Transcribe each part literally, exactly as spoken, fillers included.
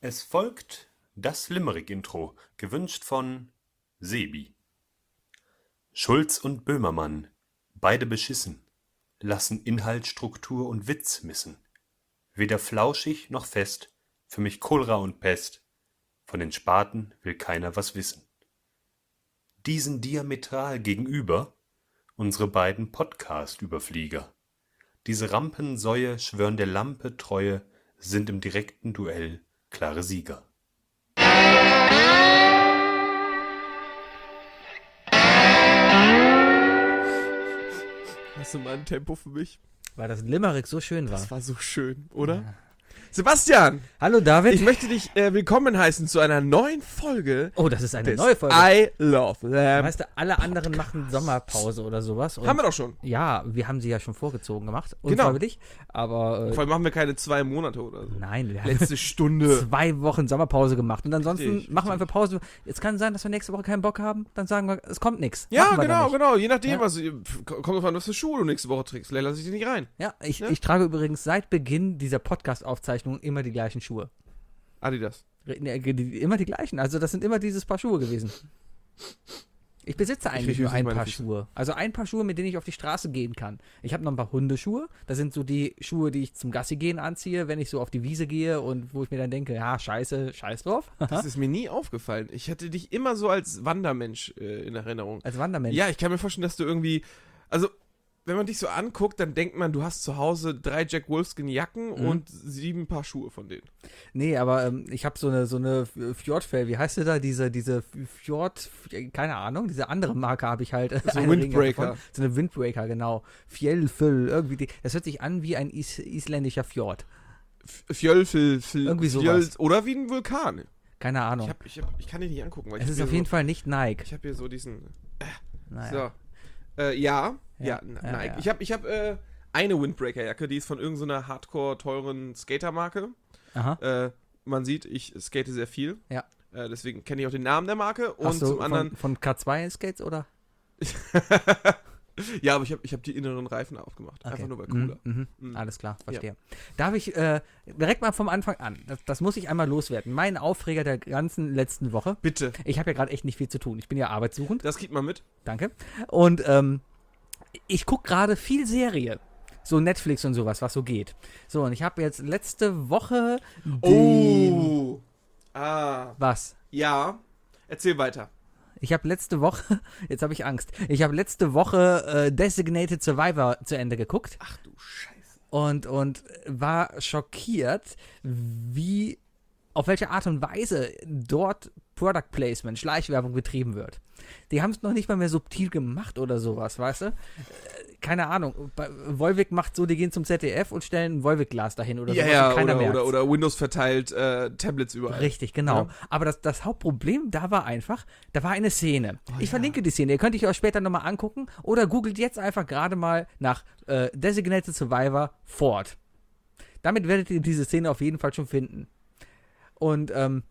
Es folgt das Limerick-Intro, gewünscht von Sebi. Schulz und Böhmermann, beide beschissen, lassen Inhalt, Struktur und Witz missen. Weder flauschig noch fest, für mich Cholera und Pest, von den Spaten will keiner was wissen. Diesen diametral gegenüber unsere beiden Podcast-Überflieger. Diese Rampensäue schwören der Lampe Treue, sind im direkten Duell klare Sieger. Hast du mal ein Tempo für mich? Weil das Limerick so schön war. Das war so schön, oder? Ja. Sebastian! Hallo David! Ich möchte dich äh, willkommen heißen zu einer neuen Folge. Oh, das ist eine neue Folge. I Love Lamb. Weißt du, alle anderen machen Sommerpause oder sowas. Und haben wir doch schon. Ja, wir haben sie ja schon vorgezogen gemacht. Genau. Unfreiwillig. Aber. Äh, Vor allem machen wir keine zwei Monate oder so. Nein, wir haben letzte Stunde. zwei Wochen Sommerpause gemacht. Und ansonsten richtig, machen wir richtig. einfach Pause. Es kann sein, dass wir nächste Woche keinen Bock haben. Dann sagen wir, es kommt nichts. Ja, genau, genau. Je nachdem, ja. was. Kommt drauf an, was für Schuhe du nächste Woche trägst. Lass ich dich nicht rein. Ja, ich, ja? ich trage übrigens seit Beginn dieser Podcast-Aufzeichnung immer die gleichen Schuhe. Adidas. Immer die gleichen. Also das sind immer dieses Paar Schuhe gewesen. Ich besitze eigentlich ich nur ein Paar Füße. Schuhe. Also ein Paar Schuhe, mit denen ich auf die Straße gehen kann. Ich habe noch ein paar Hundeschuhe. Das sind so die Schuhe, die ich zum Gassi gehen anziehe, wenn ich so auf die Wiese gehe und wo ich mir dann denke, ja, scheiße, scheiß drauf. Das ist mir nie aufgefallen. Ich hatte dich immer so als Wandermensch äh, in Erinnerung. Als Wandermensch? Ja, ich kann mir vorstellen, dass du irgendwie, also wenn man dich so anguckt, dann denkt man, du hast zu Hause drei Jack Wolfskin Jacken mhm. und sieben Paar Schuhe von denen. Nee, aber ähm, ich habe so eine so eine Fjordfell, wie heißt sie da? Diese, diese Fjord, keine Ahnung, diese andere Marke habe ich halt. So ein Windbreaker. So eine Windbreaker, genau. Fjellfell, irgendwie. Die, das hört sich an wie ein is, isländischer Fjord. Fjölfel, irgendwie sowas. Oder wie ein Vulkan. Keine Ahnung. Ich, hab, ich, hab, ich kann dich nicht angucken. Weil es ich ist auf so, jeden Fall nicht Nike. Ich habe hier so diesen. Äh, naja. So. Äh, ja, ja, ja, Nike. ja, ja. Ich habe ich hab, äh, eine Windbreaker-Jacke, die ist von irgendeiner hardcore teuren Skater-Marke. Aha. Äh, man sieht, ich skate sehr viel. Ja. Äh, deswegen kenne ich auch den Namen der Marke. Und Hast du zum von, anderen. Von K zwei Skates oder? Ja, aber ich habe ich hab die inneren Reifen aufgemacht. Okay. Einfach nur bei cooler. Mhm, mhm. Alles klar, verstehe. Ja. Darf ich äh, direkt mal vom Anfang an, das, das muss ich einmal loswerden, mein Aufreger der ganzen letzten Woche. Bitte. Ich habe ja gerade echt nicht viel zu tun. Ich bin ja arbeitssuchend. Das kriegt man mit. Danke. Und ähm, ich gucke gerade viel Serie. So Netflix und sowas, was so geht. So, und ich habe jetzt letzte Woche den... Oh. Ah. Was? Ja. Erzähl weiter. Ich habe letzte Woche, jetzt habe ich Angst, ich habe letzte Woche äh, Designated Survivor zu Ende geguckt. Ach du Scheiße. Und, und war schockiert, wie, auf welche Art und Weise dort Product Placement, Schleichwerbung betrieben wird. Die haben es noch nicht mal mehr subtil gemacht oder sowas, weißt du? Äh, keine Ahnung. Bei, Volvic macht so, die gehen zum Z D F und stellen ein Volvic-Glas dahin oder ja, sowas. Ja, und keiner oder, merkt's. oder, oder Windows verteilt äh, Tablets überall. Richtig, genau. Ja. Aber das, das Hauptproblem da war einfach, da war eine Szene. Oh, ich ja. verlinke die Szene, ihr könnt euch auch später nochmal angucken oder googelt jetzt einfach gerade mal nach äh, Designated Survivor Ford. Damit werdet ihr diese Szene auf jeden Fall schon finden. Und ähm,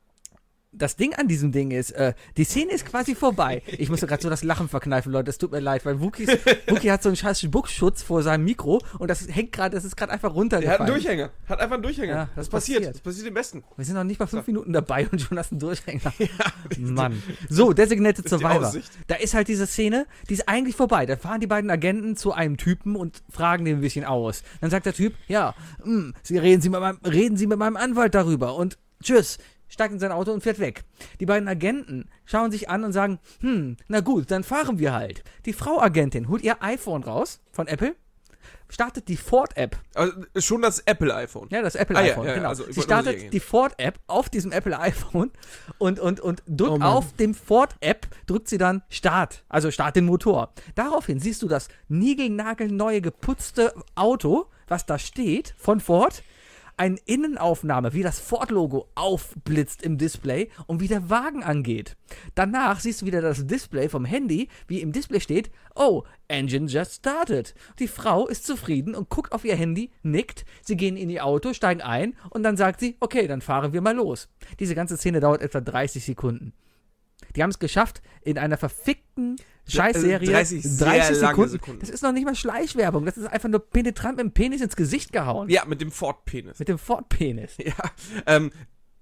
das Ding an diesem Ding ist, äh, die Szene ist quasi vorbei. Ich musste gerade so das Lachen verkneifen, Leute, es tut mir leid, weil Wookie hat so einen scheiß Spuckschutz vor seinem Mikro und das hängt gerade, das ist gerade einfach Der runtergefallen. hat einen Durchhänger. Hat einfach einen Durchhänger. Ja, das, das passiert. passiert. Das passiert im Besten. Wir sind noch nicht mal fünf So. Minuten dabei und schon hast du einen Durchhänger. Ja, Mann. So, Designated Das ist die Survivor. Aussicht. Da ist halt diese Szene, die ist eigentlich vorbei. Da fahren die beiden Agenten zu einem Typen und fragen den ein bisschen aus. Dann sagt der Typ, ja, mh, Sie reden, Sie mit meinem, reden Sie mit meinem Anwalt darüber und tschüss. Steigt in sein Auto und fährt weg. Die beiden Agenten schauen sich an und sagen, hm, na gut, dann fahren wir halt. Die Frau Agentin holt ihr iPhone raus von Apple, startet die Ford-App. Also schon das Apple-iPhone. Ja, das Apple-iPhone, ah, ja, ja, genau. also ich Sie wollte nur sicher startet gehen. die Ford-App auf diesem Apple-iPhone und, und, und drückt Oh Mann. auf dem Ford-App, drückt sie dann Start, also Start den Motor. Daraufhin siehst du das niegelnagelneue geputzte Auto, was da steht, von Ford, eine Innenaufnahme, wie das Ford-Logo aufblitzt im Display und wie der Wagen angeht. Danach siehst du wieder das Display vom Handy, wie im Display steht, oh, Engine just started. Die Frau ist zufrieden und guckt auf ihr Handy, nickt, sie gehen in ihr Auto, steigen ein und dann sagt sie, okay, dann fahren wir mal los. Diese ganze Szene dauert etwa dreißig Sekunden. Die haben es geschafft, in einer verfickten Scheißserie dreißig sehr dreißig lange Sekunden. Sekunden. Das ist noch nicht mal Schleichwerbung, das ist einfach nur penetrant mit dem Penis ins Gesicht gehauen. Ja, mit dem Ford-Penis. Mit dem Ford-Penis. Ja, ähm,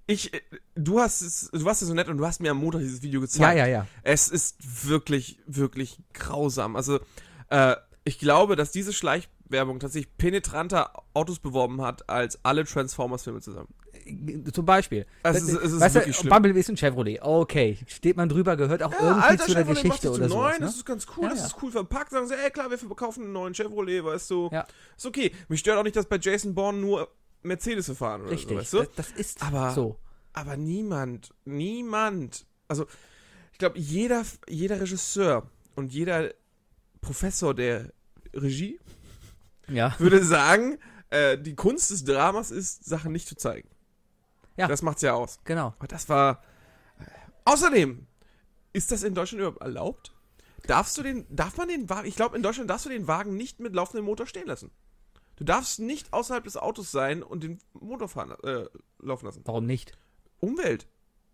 Ich, äh, du hast es, du warst ja so nett und du hast mir am Montag dieses Video gezeigt. Ja, ja, ja. Es ist wirklich, wirklich grausam. Also, äh, ich glaube, dass diese Schleichwerbung tatsächlich penetranter Autos beworben hat, als alle Transformers-Filme zusammen. Zum Beispiel. Es ist, es ist weißt wirklich du, schlimm. Bumblebee ist ein Chevrolet. Okay, steht man drüber, gehört auch irgendwie alter zu der Chevrolet Geschichte macht oder so so. neun, Ne? das ist ganz cool, Ja, das ja. ist cool verpackt. Sagen sie, ey klar, wir verkaufen einen neuen Chevrolet, weißt du. Ja. Ist okay. Mich stört auch nicht, dass bei Jason Bourne nur Mercedes fahren oder Richtig, so, weißt du? das, das ist Aber- so. Aber niemand, niemand, also ich glaube, jeder, jeder Regisseur und jeder Professor der Regie Ja. würde sagen, äh, die Kunst des Dramas ist, Sachen nicht zu zeigen. Ja. Das macht's ja aus. Genau. Aber das war... Außerdem, ist das in Deutschland überhaupt erlaubt? Darfst du den, darf man den Wagen, ich glaube, in Deutschland darfst du den Wagen nicht mit laufendem Motor stehen lassen. Du darfst nicht außerhalb des Autos sein und den Motor fahren, äh, laufen lassen. Warum nicht? Umwelt.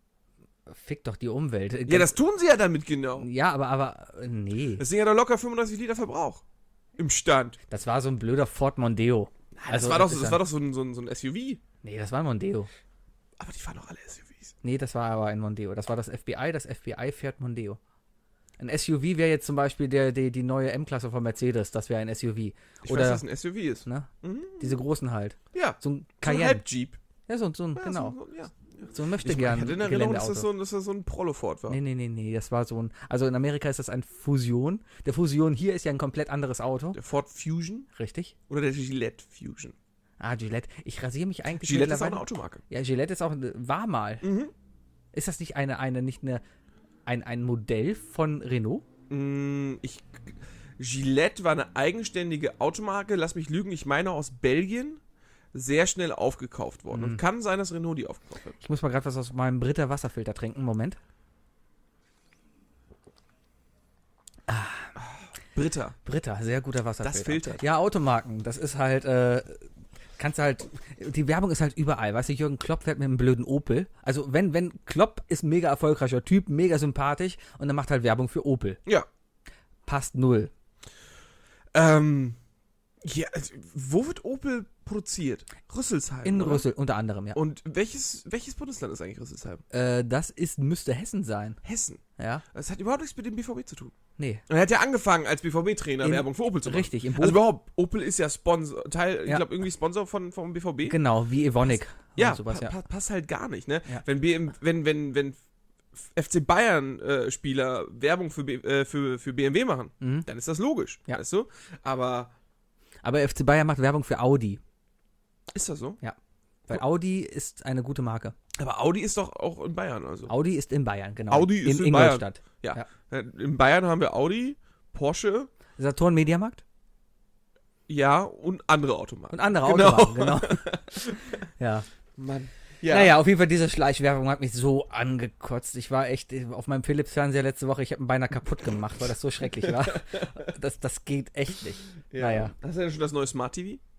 Fick doch die Umwelt. Ja, das tun sie ja damit genau. Ja, aber, aber, äh, nee. Das sind ja doch locker fünfunddreißig Liter Verbrauch. Im Stand. Das war so ein blöder Ford Mondeo. Das war doch, ist das ja- war doch so ein, so, ein, so ein S U V. Nee, das war ein Mondeo. Aber die fahren doch alle S U Vs. Nee, das war aber ein Mondeo. Das war das F B I. Das F B I fährt Mondeo. Ein S U V wäre jetzt zum Beispiel der, die, die neue M-Klasse von Mercedes. Das wäre ein S U V. Ich Oder, weiß, dass es ein S U V ist. ne? Mhm. Diese großen halt. Ja. So ein So ein Cayenne. Halb-Jeep. ja, so, so ein, Ja, genau. So, so, ja. So ein möchte Ich, mein, ich gern hatte in Erinnerung, dass das, Geländeauto. so, ein- dass das so ein Prollo-Ford war. Nee, nee, nee, nee, das war so ein, also in Amerika ist das ein Fusion. Der Fusion hier ist ja ein komplett anderes Auto. Der Ford Fusion Richtig? oder der Gillette Fusion. Ah, Gillette. Ich rasiere mich eigentlich Gillette ist auch eine mittlerweile- Automarke. Ja, Gillette ist auch, war mal. Mhm. Ist das nicht eine, eine, nicht eine, ein, ein Modell von Renault? Mm, Ich, Gillette war eine eigenständige Automarke, lass mich lügen, ich meine aus Belgien, sehr schnell aufgekauft worden. Mhm. Und kann sein, dass Renault die aufgekauft hat. Ich muss mal gerade was aus meinem Britta Wasserfilter trinken. Moment. Britta. Britta, sehr guter Wasserfilter. Das filtert. Ja, Automarken. Das ist halt, äh, kannst du halt, die Werbung ist halt überall. Weißt du, Jürgen Klopp fährt mit einem blöden Opel. Also wenn, wenn, Klopp ist ein mega erfolgreicher Typ, mega sympathisch und dann macht halt Werbung für Opel. Ja. Passt null. Ähm, ja, also, wo wird Opel produziert? Rüsselsheim. In oder? Rüssel, unter anderem, ja. Und welches, welches Bundesland ist eigentlich Rüsselsheim? Äh, das ist, müsste Hessen sein. Hessen. Ja? Das hat überhaupt nichts mit dem B V B zu tun. Nee. Und er hat ja angefangen, als B V B-Trainer In- Werbung für Opel zu machen. Richtig, im Bo Also überhaupt, Opel ist ja Sponsor, Teil, ich Ja. glaube irgendwie Sponsor von, vom B V B. Genau, wie Evonik. Ja, und sowas, pa ja. pa passt halt gar nicht, ne? Ja. Wenn, B M, wenn, wenn, wenn F C Bayern-Spieler Werbung für, B, äh, für, für B M W machen, Mhm. dann ist das logisch, Ja. weißt du? Aber Aber F C Bayern macht Werbung für Audi. ist das so? Weil Audi ist eine gute Marke. Aber Audi ist doch auch in Bayern, also. Audi ist in Bayern, genau. Audi ist in Ingolstadt. Ja. In Bayern haben wir Audi, Porsche, Saturn Mediamarkt? ja, und andere Automarken. Und andere Genau. Automarken, genau. ja. Mann. Naja, auf jeden Fall, diese Schleichwerbung hat mich so angekotzt. Ich war echt auf meinem Philips-Fernseher letzte Woche, ich habe ihn beinahe kaputt gemacht, weil das so schrecklich war. Das, das geht echt nicht. Ja. Naja. Hast du denn schon das neue Smart T V?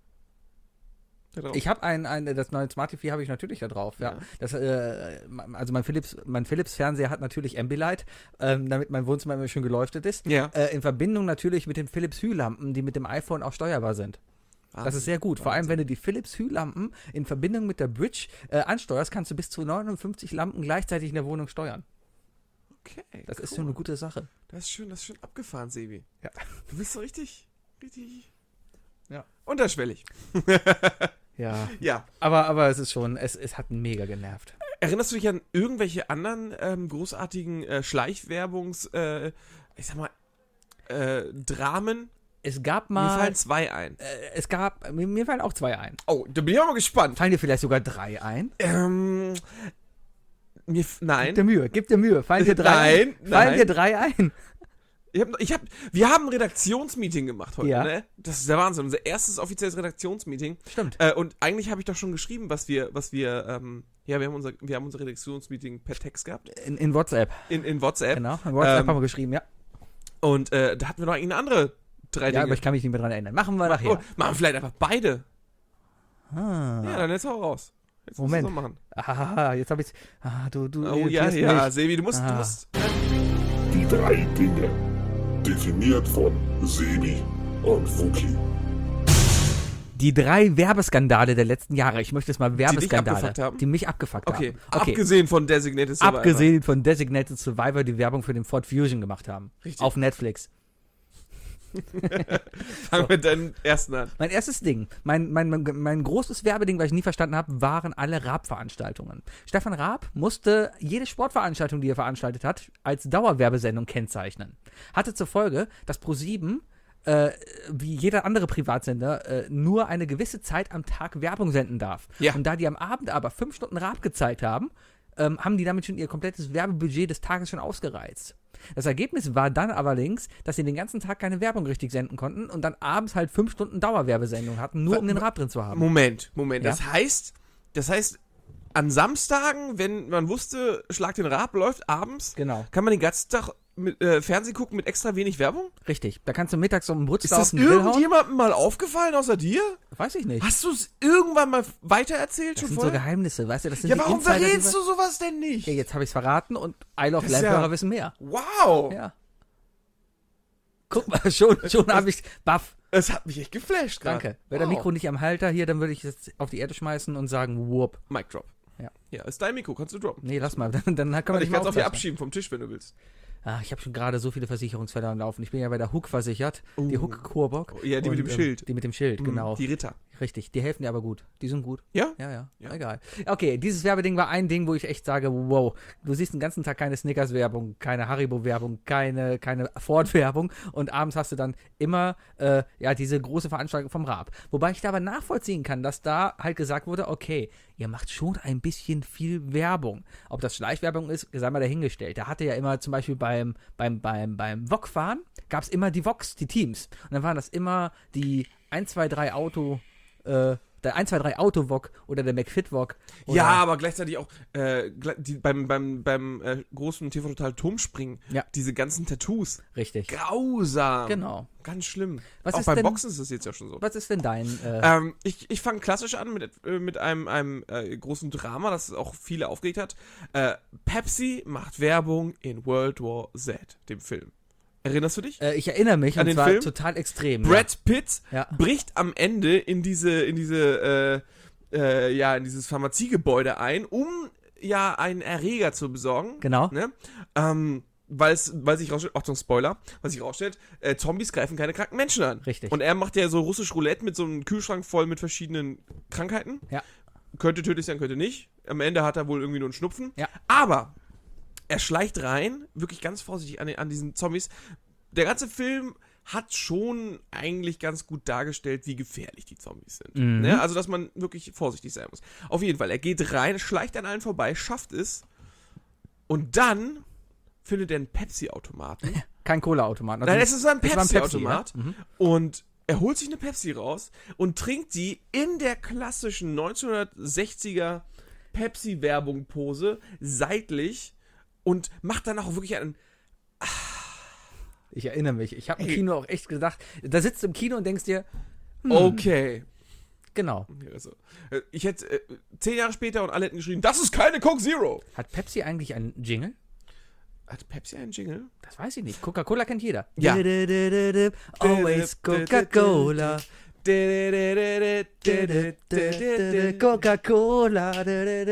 Da drauf? Ich habe ein, ein, das neue Smart T V habe ich natürlich da drauf, ja. Ja. Das, äh, also mein Philips, mein Philips-Fernseher hat natürlich Ambilight, ähm, damit mein Wohnzimmer immer schön geleuchtet ist. Ja. Äh, in Verbindung natürlich mit den Philips-Hue-Lampen, die mit dem iPhone auch steuerbar sind. Das ist sehr gut. Vor allem, wenn du die Philips Hue-Lampen in Verbindung mit der Bridge äh, ansteuerst, kannst du bis zu neunundfünfzig Lampen gleichzeitig in der Wohnung steuern. Okay. Das ist cool. so eine gute Sache. Das ist schön, das ist schön abgefahren, Sebi. Ja. Du bist so richtig, richtig. Ja. Unterschwellig. Ja. Ja. Aber, aber es ist schon, es, es hat mega genervt. Erinnerst du dich an irgendwelche anderen ähm, großartigen äh, Schleichwerbungs, äh, ich sag mal, äh, Dramen? Es gab Mir mal. fallen zwei ein. äh, es gab. Mir, mir fallen auch zwei ein. Oh, da bin ich auch mal gespannt. Fallen dir vielleicht sogar drei ein? Ähm, mir, f- Gib nein. dir Mühe, gib dir Mühe. Fallen dir drei Nein, ein? Fallen nein. dir drei ein? Ich hab, ich hab, wir haben ein Redaktionsmeeting gemacht heute, Ja. ne? Das ist der Wahnsinn. Unser erstes offizielles Redaktionsmeeting. Stimmt. Äh, und eigentlich habe ich doch schon geschrieben, was wir, was wir, ähm, ja, wir haben unser, wir haben unser Redaktionsmeeting per Text gehabt. In, in WhatsApp. In, in WhatsApp. Genau. In WhatsApp Ähm, haben wir geschrieben, ja. Und äh, da hatten wir noch eine andere drei Ja, Dinge. aber ich kann mich nicht mehr dran erinnern. Machen wir nachher. Oh, machen wir vielleicht einfach beide. Ah. Ja, dann jetzt hau raus. Jetzt musst Moment. du's noch machen. Ah, jetzt habe ich. Ah, du, du. Oh ja, irritierst ja, mich. Sebi, du musst, du Ah. musst. Die drei Dinge. Definiert von Sebi und Wookie. Die drei Werbeskandale der letzten Jahre. Ich möchte es mal dich Werbeskandale. abgefuckt haben? Die mich abgefuckt Okay. haben. Okay. Abgesehen von Designated Survivor. Abgesehen von Designated Survivor, die Werbung für den Ford Fusion gemacht haben. Richtig. Auf Netflix. Fangen wir deinen ersten an. Mein erstes Ding, mein, mein, mein, mein großes Werbeding, was ich nie verstanden habe, waren alle Raab-Veranstaltungen. Stefan Raab musste jede Sportveranstaltung, die er veranstaltet hat, als Dauerwerbesendung kennzeichnen. Hatte zur Folge, dass ProSieben, äh, wie jeder andere Privatsender, äh, nur eine gewisse Zeit am Tag Werbung senden darf. Ja. Und da die am Abend aber fünf Stunden Raab gezeigt haben, ähm, haben die damit schon ihr komplettes Werbebudget des Tages schon ausgereizt. Das Ergebnis war dann allerdings, dass sie den ganzen Tag keine Werbung richtig senden konnten und dann abends halt fünf Stunden Dauerwerbesendung hatten, nur um den Raab drin zu haben. Moment, Moment. Ja? Das heißt, das heißt, an Samstagen, wenn man wusste, Schlag den Raab läuft abends, Genau, kann man den ganzen Tag mit, äh, Fernsehen gucken mit extra wenig Werbung? richtig. Da kannst du mittags um den Ist Brutz auf das den Grill hauen. irgendjemandem mal aufgefallen außer dir? Weiß ich nicht. Hast du es irgendwann mal weitererzählt Das schon sind so vorher? Geheimnisse, weißt du? Das sind Ja, die warum Insider, die verrätst wir- du sowas denn nicht? Ja, jetzt habe ich es verraten und I Love Das ist Lamp-Hörer ja- wissen mehr. Wow! Ja. Guck mal, schon, schon habe ich baff. Es hat mich echt geflasht gerade. Danke. Wäre der Wow. Mikro nicht am Halter hier, dann würde ich es auf die Erde schmeißen und sagen, whoop. Mic drop. Ja. Ja, ist dein Mikro, kannst du droppen. Nee, lass mal, dann, dann kann man Ich nicht kann mehr es auch hier aufzeichnen. abschieben vom Tisch, wenn du willst. Ah, ich habe schon gerade so viele Versicherungsfälle am Laufen. Ich bin ja bei der Hook versichert. Die Uh. Hook Coburg. Oh, ja, die mit dem Und, ähm, Schild. Die mit dem Schild, Mhm, genau. Die Ritter. Richtig, die helfen dir aber gut. Die sind gut. Ja? Ja, ja, Ja. egal. Okay, dieses Werbeding war ein Ding, wo ich echt sage, wow, du siehst den ganzen Tag keine Snickers-Werbung, keine Haribo-Werbung, keine, keine Ford-Werbung und abends hast du dann immer, äh, ja, diese große Veranstaltung vom Raab. Wobei ich da aber nachvollziehen kann, dass da halt gesagt wurde, okay, ihr macht schon ein bisschen viel Werbung. Ob das Schleichwerbung ist, sei mal dahingestellt. Da hatte ja immer zum Beispiel beim, beim, beim, beim V O G-Fahren, gab es immer die Vox, die Teams. Und dann waren das immer die eins, zwei, drei Auto, äh, der eins, zwei, drei Auto-Vog oder der McFit-Vog. Ja, aber gleichzeitig auch äh, gle- die, beim, beim, beim äh, großen T V Total Turmspringen, Ja. diese ganzen Tattoos. Richtig. Grausam. Genau. Ganz schlimm. Was auch ist beim denn- Boxen ist es jetzt ja schon so. Was ist denn dein, äh, Ähm, ich ich fange klassisch an mit, äh, mit einem, einem äh, großen Drama, das auch viele aufgeregt hat. Äh, Pepsi macht Werbung in World War Z, dem Film. Erinnerst du dich? äh, ich erinnere mich, An und den zwar Film? total extrem. Brad Pitt Ja. bricht am Ende in diese, in diese, äh, äh, ja, in dieses Pharmaziegebäude ein, um ja einen Erreger zu besorgen. Genau. Ne? Ähm, weil es, weil sich rausstellt, Achtung, Spoiler, weil sich rausstellt, äh, Zombies greifen keine kranken Menschen an. Richtig. Und er macht ja so russisch Roulette mit so einem Kühlschrank voll mit verschiedenen Krankheiten. Ja. Könnte tödlich sein, könnte nicht. Am Ende hat er wohl irgendwie nur einen Schnupfen. Ja. Aber er schleicht rein, wirklich ganz vorsichtig an, den, an diesen Zombies. Der ganze Film hat schon eigentlich ganz gut dargestellt, wie gefährlich die Zombies sind. Mhm. Ne? Also, dass man wirklich vorsichtig sein muss. Auf jeden Fall, er geht rein, schleicht an allen vorbei, schafft es und dann findet er einen Pepsi-Automaten. Kein Cola-Automat. Nein, es ist ein es war ein Pepsi-Automat. ja? Mhm. Und er holt sich eine Pepsi raus und trinkt die in der klassischen neunzehnhundertsechziger Pepsi-Werbung-Pose seitlich und macht dann auch wirklich einen. Ich erinnere mich. Ich habe im Hey. Kino auch echt gedacht, da sitzt du im Kino und denkst dir, hm, Okay. genau. Also, äh, ich hätte äh, zehn Jahre später und alle hätten geschrieben, das ist keine Coke Zero. Hat Pepsi eigentlich einen Jingle? Hat Pepsi einen Jingle? Das weiß ich nicht. Coca-Cola kennt jeder. Ja. Always Coca-Cola. Coca-Cola.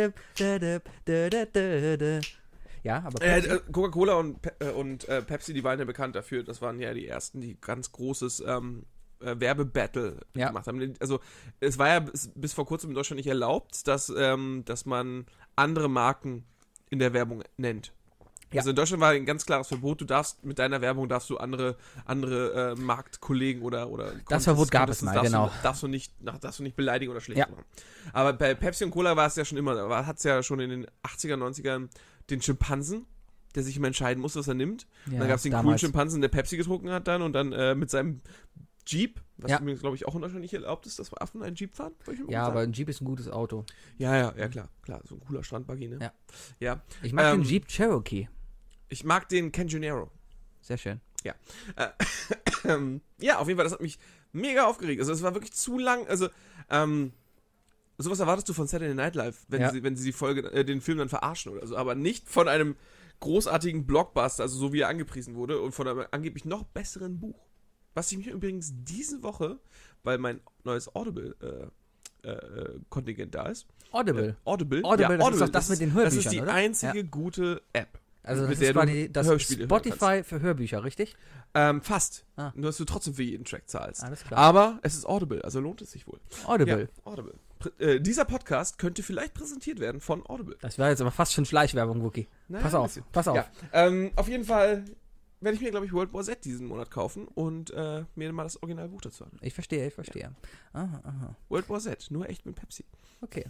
Ja, aber Äh, Pepsi, äh, Coca-Cola und, Pe äh, und äh, Pepsi, die waren ja bekannt dafür. Das waren ja die ersten, die ganz großes ähm, äh, Werbebattle Ja. gemacht haben. Also es war ja bis, bis vor kurzem in Deutschland nicht erlaubt, dass, ähm, dass man andere Marken in der Werbung nennt. Ja. Also in Deutschland war ein ganz klares Verbot. Du darfst mit deiner Werbung darfst du andere andere äh, Marktkollegen oder oder Das Verbot gab Contests es mal, darfst genau. Du, darfst du nicht nach- darfst du nicht beleidigen oder schlecht Ja. machen. Aber bei Pepsi und Cola war es ja schon immer, hat es ja schon in den achtziger, neunzigern den Schimpansen, der sich immer entscheiden muss, was er nimmt. ja, Und dann gab es den coolen damals. Schimpansen, der Pepsi getrunken hat dann und dann äh, mit seinem Jeep, was Ja. übrigens, glaube ich, auch in Deutschland nicht erlaubt ist, dass Affen einen Jeep fahren. Wollte ich mal Ja, sagen. aber ein Jeep ist ein gutes Auto. Ja, ja, ja, klar, klar, so ein cooler Strandbuggy, ne? Ja. Ja. Ich mag Ähm, den Jeep Cherokee. Ich mag den Canjonero. Sehr schön. Ähm, ja, auf jeden Fall, das hat mich mega aufgeregt. Also es war wirklich zu lang, also, ähm, sowas erwartest du von Saturday Night Live, wenn Ja. sie, wenn sie die Folge, äh, den Film dann verarschen oder so, aber nicht von einem großartigen Blockbuster, also so wie er angepriesen wurde und von einem angeblich noch besseren Buch. Was ich mich übrigens diese Woche weil mein neues Audible-Kontingent äh, äh, da ist. Audible. Äh, Audible. Audible, ja, das ist doch das mit den Hörbüchern, Das ist die oder? einzige Ja. gute App. Also das mit ist der du quasi das Hörspiele hören Spotify für Hörbücher, richtig? Ähm, fast. Ah. Nur dass du trotzdem für jeden Track zahlst. Alles klar. Aber es ist Audible, also lohnt es sich wohl. Audible. Ja, Audible. Pr äh, dieser Podcast könnte vielleicht präsentiert werden von Audible. Das wäre jetzt aber fast schon Schleichwerbung, Wookie. Naja, Pass ein auf, bisschen. pass auf. Ja, ähm, auf jeden Fall werde ich mir, glaube ich, World War Z diesen Monat kaufen und äh, mir mal das Originalbuch dazu an. Ich verstehe, ich verstehe. Aha, aha. World War Z, nur echt mit Pepsi. Okay.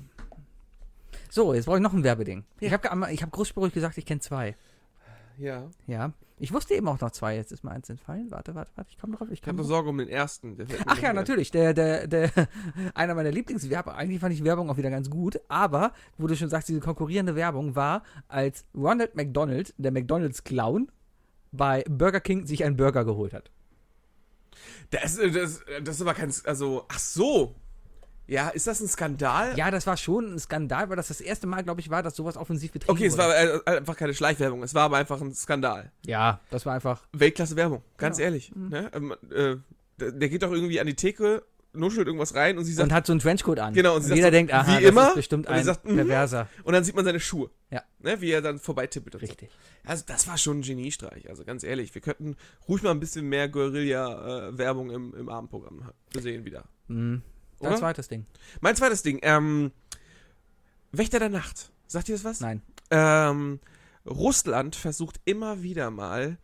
So, jetzt brauche ich noch ein Werbeding. Ja. Ich habe ich hab großspurig gesagt, ich kenne zwei. Ja. Ja. Ich wusste eben auch noch zwei. Jetzt ist mir eins entfallen. Warte, warte, warte. Ich komme drauf. Ich Ich habe komm nur drauf. Sorge um den ersten. Der fällt mir Ach noch ja, ein. natürlich. Der, der, der, einer meiner Lieblingswerbung. Eigentlich fand ich Werbung auch wieder ganz gut. Aber, wo du schon sagst, diese konkurrierende Werbung war, als Ronald McDonald, der McDonalds-Clown, bei Burger King sich einen Burger geholt hat. Das, das, das ist aber kein. Also, ach so. Ja, ist das ein Skandal? Ja, das war schon ein Skandal, weil das das erste Mal, glaube ich, war, dass sowas offensiv betrieben Okay, es wurde. war äh, einfach keine Schleichwerbung. Es war aber einfach ein Skandal. Ja, das war einfach. Weltklasse Werbung, ganz Ja. ehrlich. Ne? Ähm, äh, der, der geht doch irgendwie an die Theke, nuschelt irgendwas rein und sie sagt. Und hat so einen Trenchcoat an. Genau, und sie und jeder sagt so, denkt, aha, wie das immer, ist bestimmt und er ein sagt, mhm. Perverser. Und dann sieht man seine Schuhe. Ja. Ne, wie er dann vorbeitippelt. Und Richtig. so. Also, das war schon ein Geniestreich. Also, ganz ehrlich, wir könnten ruhig mal ein bisschen mehr Guerilla-Werbung im, im Abendprogramm sehen wieder. Mhm. Dein Oder? zweites Ding. Mein zweites Ding, ähm, Wächter der Nacht. Sagt ihr das was? Nein. Ähm, Russland versucht immer wieder mal,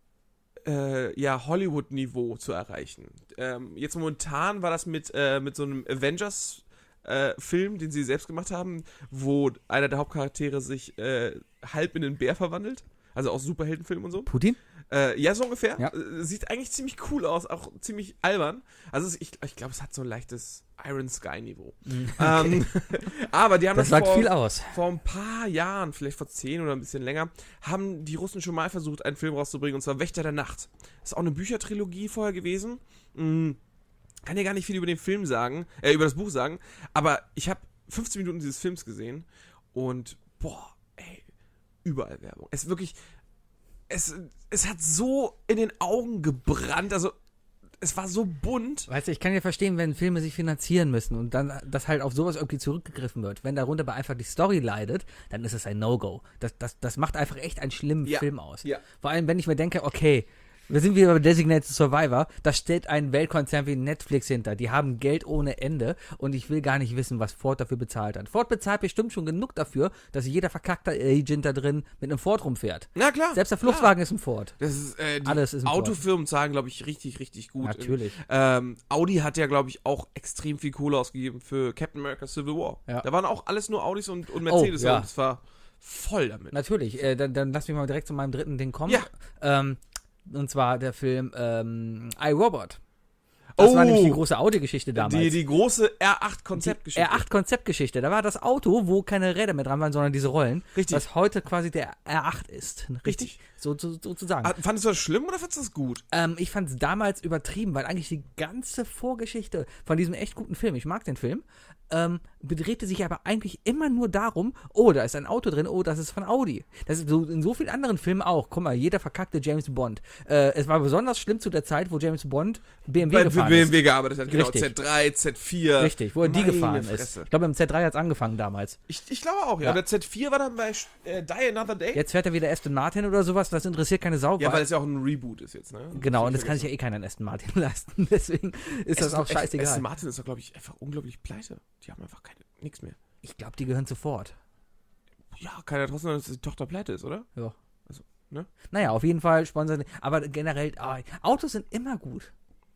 äh, ja, Hollywood-Niveau zu erreichen. Ähm, jetzt momentan war das mit, äh, mit so einem Avengers-Film, den sie selbst gemacht haben, wo einer der Hauptcharaktere sich äh, halb in einen Bär verwandelt. Also aus Superheldenfilmen und so. Putin? Äh, ja, so ungefähr. Ja. Äh, Sieht eigentlich ziemlich cool aus, auch ziemlich albern. Also es- ich, ich glaube, es hat so ein leichtes Iron Sky-Niveau. Ähm, aber die haben Das das, sagt vor, viel aus. vor ein paar Jahren, vielleicht vor zehn oder ein bisschen länger, haben die Russen schon mal versucht, einen Film rauszubringen, und zwar Wächter der Nacht. Das ist auch eine Büchertrilogie vorher gewesen. Mhm. Kann ja gar nicht viel über den Film sagen, äh, über das Buch sagen, aber ich habe fünfzehn Minuten dieses Films gesehen und boah, ey, überall Werbung. Es ist wirklich, es, es hat so in den Augen gebrannt, also es war so bunt. Weißt du, ich kann ja verstehen, wenn Filme sich finanzieren müssen und dann, dass halt auf sowas irgendwie zurückgegriffen wird. Wenn darunter aber einfach die Story leidet, dann ist es ein No-Go. Das, das, das macht einfach echt einen schlimmen Ja. Film aus. Ja. Vor allem, wenn ich mir denke, okay, wir sind wieder bei Designated Survivor, da steht ein Weltkonzern wie Netflix hinter. Die haben Geld ohne Ende und ich will gar nicht wissen, was Ford dafür bezahlt hat. Ford bezahlt bestimmt schon genug dafür, dass jeder verkackte Agent da drin mit einem Ford rumfährt. Na klar. Selbst der klar. Fluchtwagen ist ein Ford. Das ist, äh, die Alles ist ein Autofirmen zahlen, glaube ich, richtig, richtig gut. Natürlich. Ähm, Audi hat ja, glaube ich, auch extrem viel Kohle ausgegeben für Captain America Civil War. Ja. Da waren auch alles nur Audis und, und Mercedes. Oh, ja. Und es war voll damit. Natürlich, äh, dann, dann lass mich mal direkt zu meinem dritten Ding kommen. Ja. Ähm, und zwar der Film ähm, iRobot. Das Oh. war nämlich die große Audi-Geschichte damals. Die, die große R acht Die Konzeptgeschichte. R acht Konzeptgeschichte. Da war das Auto, wo keine Räder mehr dran waren, sondern diese Rollen. Richtig. Was heute quasi der R acht ist. Richtig. Richtig. So, so, sozusagen. Ah, fandest du das schlimm oder fandest du das gut? Ähm, ich fand es damals übertrieben, weil eigentlich die ganze Vorgeschichte von diesem echt guten Film, ich mag den Film, ähm, drehte sich aber eigentlich immer nur darum, oh, da ist ein Auto drin, oh, das ist von Audi. Das ist so in so vielen anderen Filmen auch. Guck mal, jeder verkackte James Bond. Äh, es war besonders schlimm zu der Zeit, wo James Bond B M W Bei gefahren B M W ist. gearbeitet hat. Genau, Richtig. Z drei, Z vier. Richtig, wo er die Meine gefahren Fresse. ist. Ich glaube, im Z drei hat es angefangen damals. Ich, ich glaube auch, ja. Ja. Und der Z vier war dann bei äh, Die Another Day. Jetzt fährt er wieder Aston Martin oder sowas, das interessiert keine Sau. Ja, weil es ja auch ein Reboot ist jetzt, ne? Genau, und das kann sich ja eh keiner einen Aston Martin leisten. Deswegen ist das auch scheißegal. Aston Martin ist doch, glaube ich, einfach unglaublich pleite. Die haben einfach keine, nichts mehr. Ich glaube, die gehören sofort. Ja, kann ja trotzdem, dass die Tochter pleite ist, oder? Ja. Also, ne? Naja, auf jeden Fall sponsern. Aber generell, ah, Autos sind immer gut.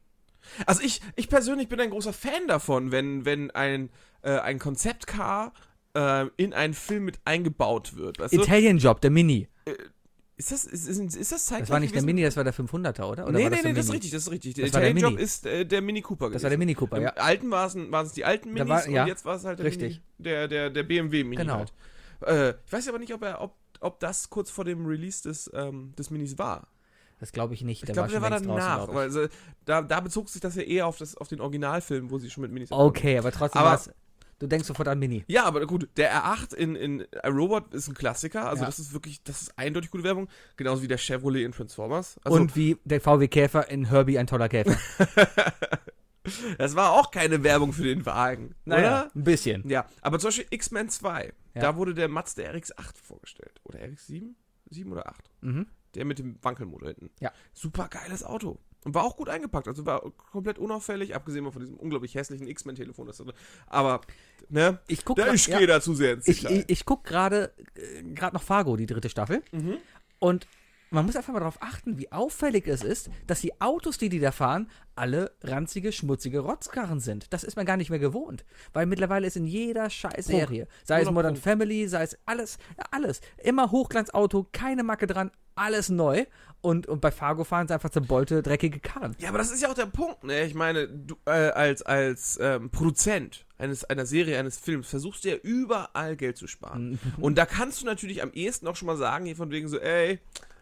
Also ich, ich persönlich bin ein großer Fan davon, wenn, wenn ein, äh, ein Konzeptcar äh, in einen Film mit eingebaut wird. Weißt du? Italian Job, der Mini. Ist das, ist, ist, ist das zeitgleich Das war nicht der gewesen? Mini, das war der fünfhunderter, oder? oder Nee, war nee, das nee, der das ist Mini? richtig, das ist richtig. Der Das war der Italian Job Mini. ist äh, der Mini Cooper Das war der Mini Cooper, Im ja. alten waren es die alten Da Minis war- ja. und jetzt war es halt der, Richtig. Mini, der, der, der B M W Mini Genau. halt. Äh, ich weiß aber nicht, ob, er, ob, ob das kurz vor dem Release des, ähm, des Minis war. Das glaube ich nicht. Ich Der glaube, der war war schon längst danach. draußen, glaub Also, da, da bezog sich das ja eher auf, das, auf den Originalfilm, wo sie schon mit Minis ich. Okay, aber trotzdem Aber- war's, du denkst sofort an Mini. Ja, aber gut, der R acht in, in iRobot ist ein Klassiker. Also Ja. das ist wirklich, das ist eindeutig gute Werbung. Genauso wie der Chevrolet in Transformers. Also, Und wie der V W Käfer in Herbie ein toller Käfer. Das war auch keine Werbung für den Wagen, Naja, oder? ein bisschen. Ja, aber zum Beispiel X-Men zwei, Ja. da wurde der Mazda R X acht vorgestellt. Oder R X sieben? sieben oder acht? Mhm. Der mit dem Wankelmotor hinten. Ja. Super geiles Auto. Und war auch gut eingepackt. Also war komplett unauffällig, abgesehen mal von diesem unglaublich hässlichen X-Men-Telefon. das- Aber, ne? Ich guck Da grad- ich ja. gehe da zu sehr ins Ich, Detail. ich, ich gucke gerade äh, gerade noch Fargo, die dritte Staffel. Mhm. Und man muss einfach mal darauf achten, wie auffällig es ist, dass die Autos, die die da fahren, alle ranzige, schmutzige Rotzkarren sind. Das ist man gar nicht mehr gewohnt. Weil mittlerweile ist in jeder scheiß Serie, sei es Nur noch Modern Prunk. Family, sei es alles, ja, alles. Immer Hochglanzauto, keine Macke dran, alles neu. Und, und bei Fargo fahren sie einfach zerbollte, dreckige Karren. Ja, aber das ist ja auch der Punkt, ne? Ich meine, du äh, als, als ähm, Produzent eines, einer Serie, eines Films, versuchst du ja überall Geld zu sparen. Und da kannst du natürlich am ehesten auch schon mal sagen, hier von wegen so, ey,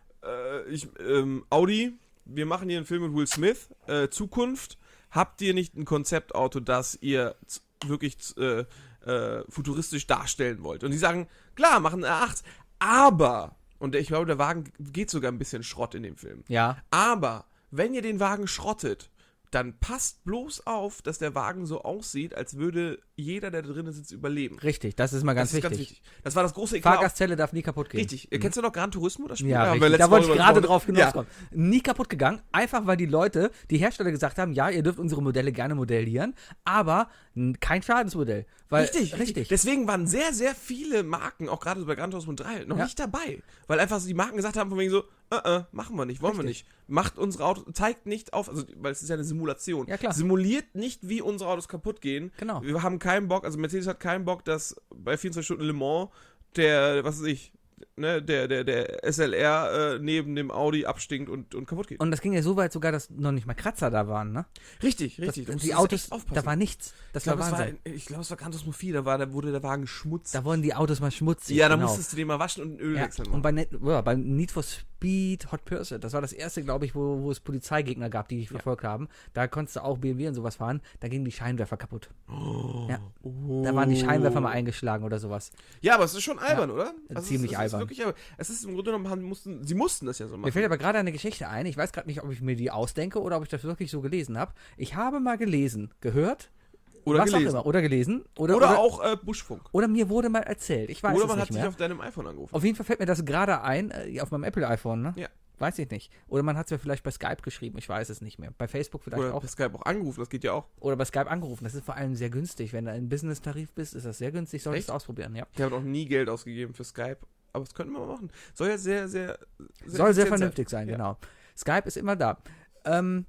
äh, ich, ähm, Audi, wir machen hier einen Film mit Will Smith, äh, Zukunft, habt ihr nicht ein Konzeptauto, das ihr z- wirklich äh, äh, futuristisch darstellen wollt? Und die sagen, klar, machen R acht, aber, und ich glaube, der Wagen geht sogar ein bisschen Schrott in dem Film. Ja, Aber, wenn ihr den Wagen schrottet, dann passt bloß auf, dass der Wagen so aussieht, als würde jeder, der da drin sitzt, überleben. richtig, das ist mal ganz, das ist wichtig. ganz wichtig. Das war das große Eklat. Fahrgastzelle darf nie kaputt gehen. Richtig. Kennst du noch Gran Turismo, das Spiel? Ja, haben wir richtig. letzte Da wollte Woche ich gerade drüber drauf gesprochen. hinauskommen. Nie kaputt gegangen, einfach weil die Leute, die Hersteller gesagt haben, ja, ihr dürft unsere Modelle gerne modellieren, aber n- kein Schadensmodell. Weil, Richtig, richtig. Deswegen waren sehr, sehr viele Marken, auch gerade so bei Gran Turismo drei, noch Ja. nicht dabei. Weil einfach so die Marken gesagt haben, von wegen so, äh, äh, machen wir nicht, wollen wir Richtig. nicht. Macht unsere Autos, zeigt nicht auf, also, weil es ist ja eine Simulation. Ja, klar. Simuliert nicht, wie unsere Autos kaputt gehen. Genau. Wir haben keinen Bock, also Mercedes hat keinen Bock, dass bei vierundzwanzig Stunden Le Mans der, was weiß ich, ne, der, der, der S L R äh, neben dem Audi abstinkt und, und kaputt geht. Und das ging ja so weit sogar, dass noch nicht mal Kratzer da waren, ne? richtig, Das, richtig. Da musst die du Autos, echt aufpassen. da war nichts. Das ich glaube, war es war, Wahnsinn. ich glaube, es war Gran Turismo vier, da, war, da wurde der Wagen schmutzig. Da wurden die Autos mal schmutzig. Ja, da genau. musstest du den mal waschen und Öl Ja, wechseln. und bei, Net, ja, bei Need for Speed Hot Pursuit, das war das erste, glaube ich, wo, wo es Polizeigegner gab, die dich verfolgt haben. Da konntest du auch B M W und sowas fahren, da gingen die Scheinwerfer kaputt. Ja. Da waren die Scheinwerfer mal eingeschlagen oder sowas. Ja, aber es ist schon albern, oder? ziemlich es ist, albern. Es ist wirklich albern. Es ist im Grunde genommen, haben, mussten, sie mussten das ja so Mir machen. fällt aber gerade eine Geschichte ein, ich weiß gerade nicht, ob ich mir die ausdenke oder ob ich das wirklich so gelesen habe. Ich habe mal gelesen, gehört, Oder was gelesen. auch immer, oder gelesen, oder, Oder, oder, auch äh, Buschfunk. oder mir wurde mal erzählt, ich weiß Oder es man nicht hat sich mehr. auf deinem iPhone angerufen. Auf jeden Fall fällt mir das gerade ein, äh, auf meinem Apple-iPhone, ne? Ja. Weiß ich nicht. Oder man hat es mir vielleicht bei Skype geschrieben, ich weiß es nicht mehr. Bei Facebook vielleicht Oder auch. per Skype auch angerufen, das geht ja auch. Oder bei Skype angerufen. Das ist vor allem sehr günstig. Wenn du ein Business-Tarif bist, ist das sehr günstig. Solltest Echt? du ausprobieren, ja. Ich habe noch nie Geld ausgegeben für Skype. Aber das könnten wir mal machen. Soll ja sehr, sehr. sehr Soll sehr effizient vernünftig sein, Ja. genau. Skype ist immer da. Ähm,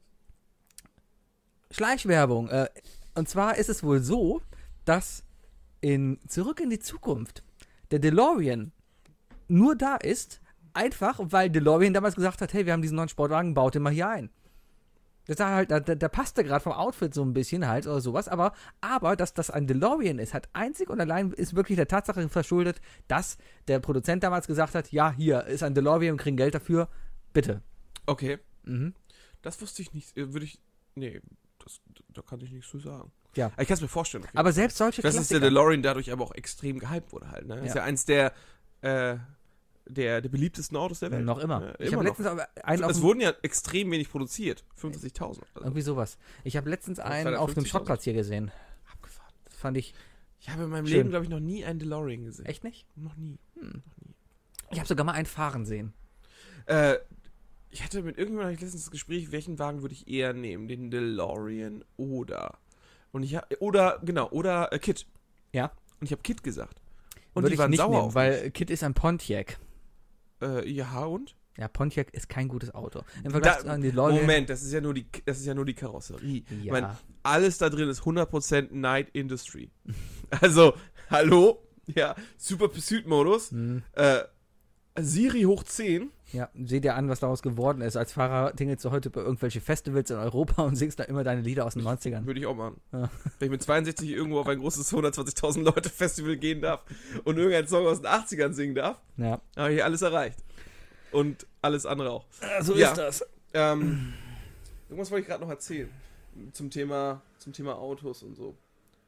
Schleichwerbung. Äh, und zwar ist es wohl so, dass in Zurück in die Zukunft der DeLorean nur da ist, einfach weil DeLorean damals gesagt hat, hey, wir haben diesen neuen Sportwagen, baut den mal hier ein. Das war halt, da, da, da passte gerade vom Outfit so ein bisschen halt oder sowas, aber, aber dass das ein DeLorean ist, hat einzig und allein ist wirklich der Tatsache verschuldet, dass der Produzent damals gesagt hat, ja, hier ist ein DeLorean und kriegen Geld dafür, bitte. Okay. Mhm. Das wusste ich nicht. äh, Würde ich. Nee, das, da kann ich nichts zu sagen. Ja. Aber ich kann es mir vorstellen. auf jeden Aber Fall. selbst solche Das ist der Klassiker- DeLorean dadurch aber auch extrem gehypt wurde halt. Ne? Das ist Ja. ja eins der, äh, der, der beliebtesten Autos der Welt. Noch immer. Ja, ich immer habe noch. letztens aber einen auf Es dem, wurden ja extrem wenig produziert. fünfundvierzigtausend. Also. irgendwie sowas. Ich habe letztens einen auf einem zweihundertfünfzigtausend. Schrottplatz hier gesehen. Abgefahren. Das fand ich Ich habe in meinem Schön. Leben, glaube ich, noch nie einen DeLorean gesehen. echt nicht. Noch nie. Ich habe sogar mal einen fahren sehen. Äh, ich hatte mit irgendjemandem hatte ich letztens das Gespräch, welchen Wagen würde ich eher nehmen? Den DeLorean oder. Und ich hab, oder, genau, oder äh, Kit. Ja. Und ich habe Kit gesagt. Und Würde die ich waren nicht sauer nehmen, auf weil Kit ist ein Pontiac. mich. Äh, ja, und? Ja, Pontiac ist kein gutes Auto. Im Vergleich Da, zu einem DeLorean. Moment, das ist ja nur die, das ist ja nur die Karosserie. Ja. Ich meine, alles da drin ist hundert Prozent Night Industry. Also, hallo? Ja, Super Pursuit Modus. Hm. Äh, Siri hoch zehn. Ja, seht dir an, was daraus geworden ist. Als Fahrer tingelst du heute bei irgendwelche Festivals in Europa und singst da immer deine Lieder aus den neunzigern. Würde ich auch machen. Ja. Wenn ich mit zweiundsechzig irgendwo auf ein großes hundertzwanzigtausend Leute Festival gehen darf und irgendeinen Song aus den achtzigern singen darf, Ja. habe ich alles erreicht. Und alles andere auch. So Ja. ist das. Ähm, irgendwas wollte ich gerade noch erzählen. Zum Thema, zum Thema Autos und so.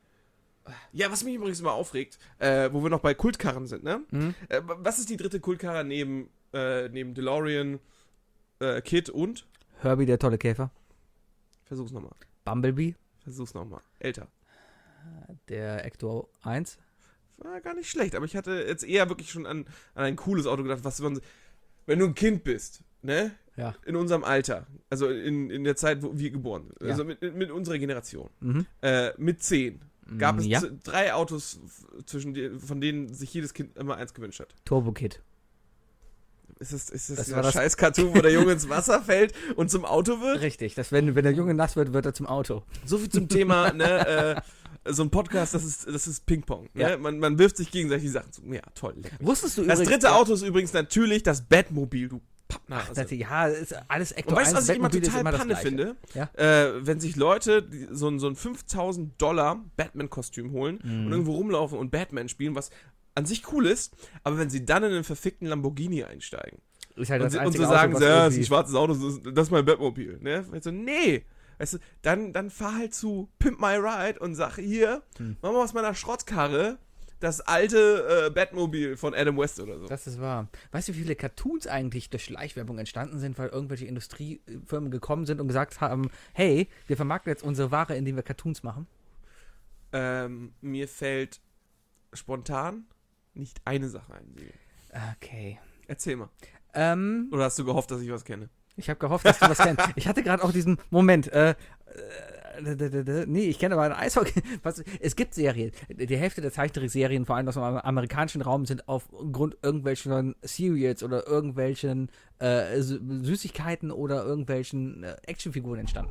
Ja, was mich übrigens immer aufregt, äh, wo wir noch bei Kultkarren sind, ne? Mhm. Äh, was ist die dritte Kultkarre neben, äh, neben DeLorean, äh, Kit und? Herbie, der tolle Käfer. Versuch's nochmal. Bumblebee. Versuch's nochmal. Älter. Der Ecto eins. War gar nicht schlecht, aber ich hatte jetzt eher wirklich schon an, an ein cooles Auto gedacht, was man, wenn du ein Kind bist, ne? Ja. In unserem Alter, also in, in der Zeit, wo wir geboren sind, Ja. also mit, mit unserer Generation, Mhm. äh, mit zehn, gab es Ja. z- drei Autos, f- zwischen die, von denen sich jedes Kind immer eins gewünscht hat. Turbo Kid. Ist das, ist das, Das dieser war das- scheiß Cartoon, wo der Junge ins Wasser fällt und zum Auto wird? Richtig, dass wenn, wenn der Junge nass wird, wird er zum Auto. So viel zum Thema, ne, äh, so ein Podcast, das ist, das ist Ping-Pong. Ne? Ja. Man, man wirft sich gegenseitig die Sachen zu. Ja, toll. Lecker. Wusstest du Das übrigens... dritte ja, Auto ist übrigens natürlich das Batmobil, du Pappnase. Das, ja, ist alles Ecto Und weißt du, eins, was ich immer Batmobil ist total das Panne Gleiche. finde? Ja? Äh, wenn sich Leute die, so, ein- so ein fünftausend Dollar Batman-Kostüm holen Mhm. und irgendwo rumlaufen und Batman spielen, was an sich cool ist, aber wenn sie dann in einen verfickten Lamborghini einsteigen Ist halt und, das sie, und einzige so sagen, Auto, so, was ja, das ist irgendwie- ein schwarzes Auto, das ist, das ist mein Batmobil. Ne? Weißt du, nee. Weißt du, dann, dann fahr halt zu Pimp My Ride und sag, hier, Hm. mach mal aus meiner Schrottkarre das alte äh, Batmobil von Adam West oder so. Das ist wahr. Weißt du, wie viele Cartoons eigentlich durch Schleichwerbung entstanden sind, weil irgendwelche Industriefirmen gekommen sind und gesagt haben, hey, wir vermarkten jetzt unsere Ware, indem wir Cartoons machen? Ähm, mir fällt spontan nicht eine Sache ein. Sigi. Okay. Erzähl mal. Ähm, Oder hast du gehofft, dass ich was kenne? ich habe gehofft, dass du was kennst. Ich hatte gerade auch diesen Moment, äh, äh, d- d- d- nee, ich kenne aber ein Eishockey. Was, es gibt Serien. Die Hälfte der Zeichentrickserien, vor allem aus dem amerikanischen Raum, sind aufgrund irgendwelchen Serials oder irgendwelchen äh, Sü- Süßigkeiten oder irgendwelchen äh, Actionfiguren entstanden.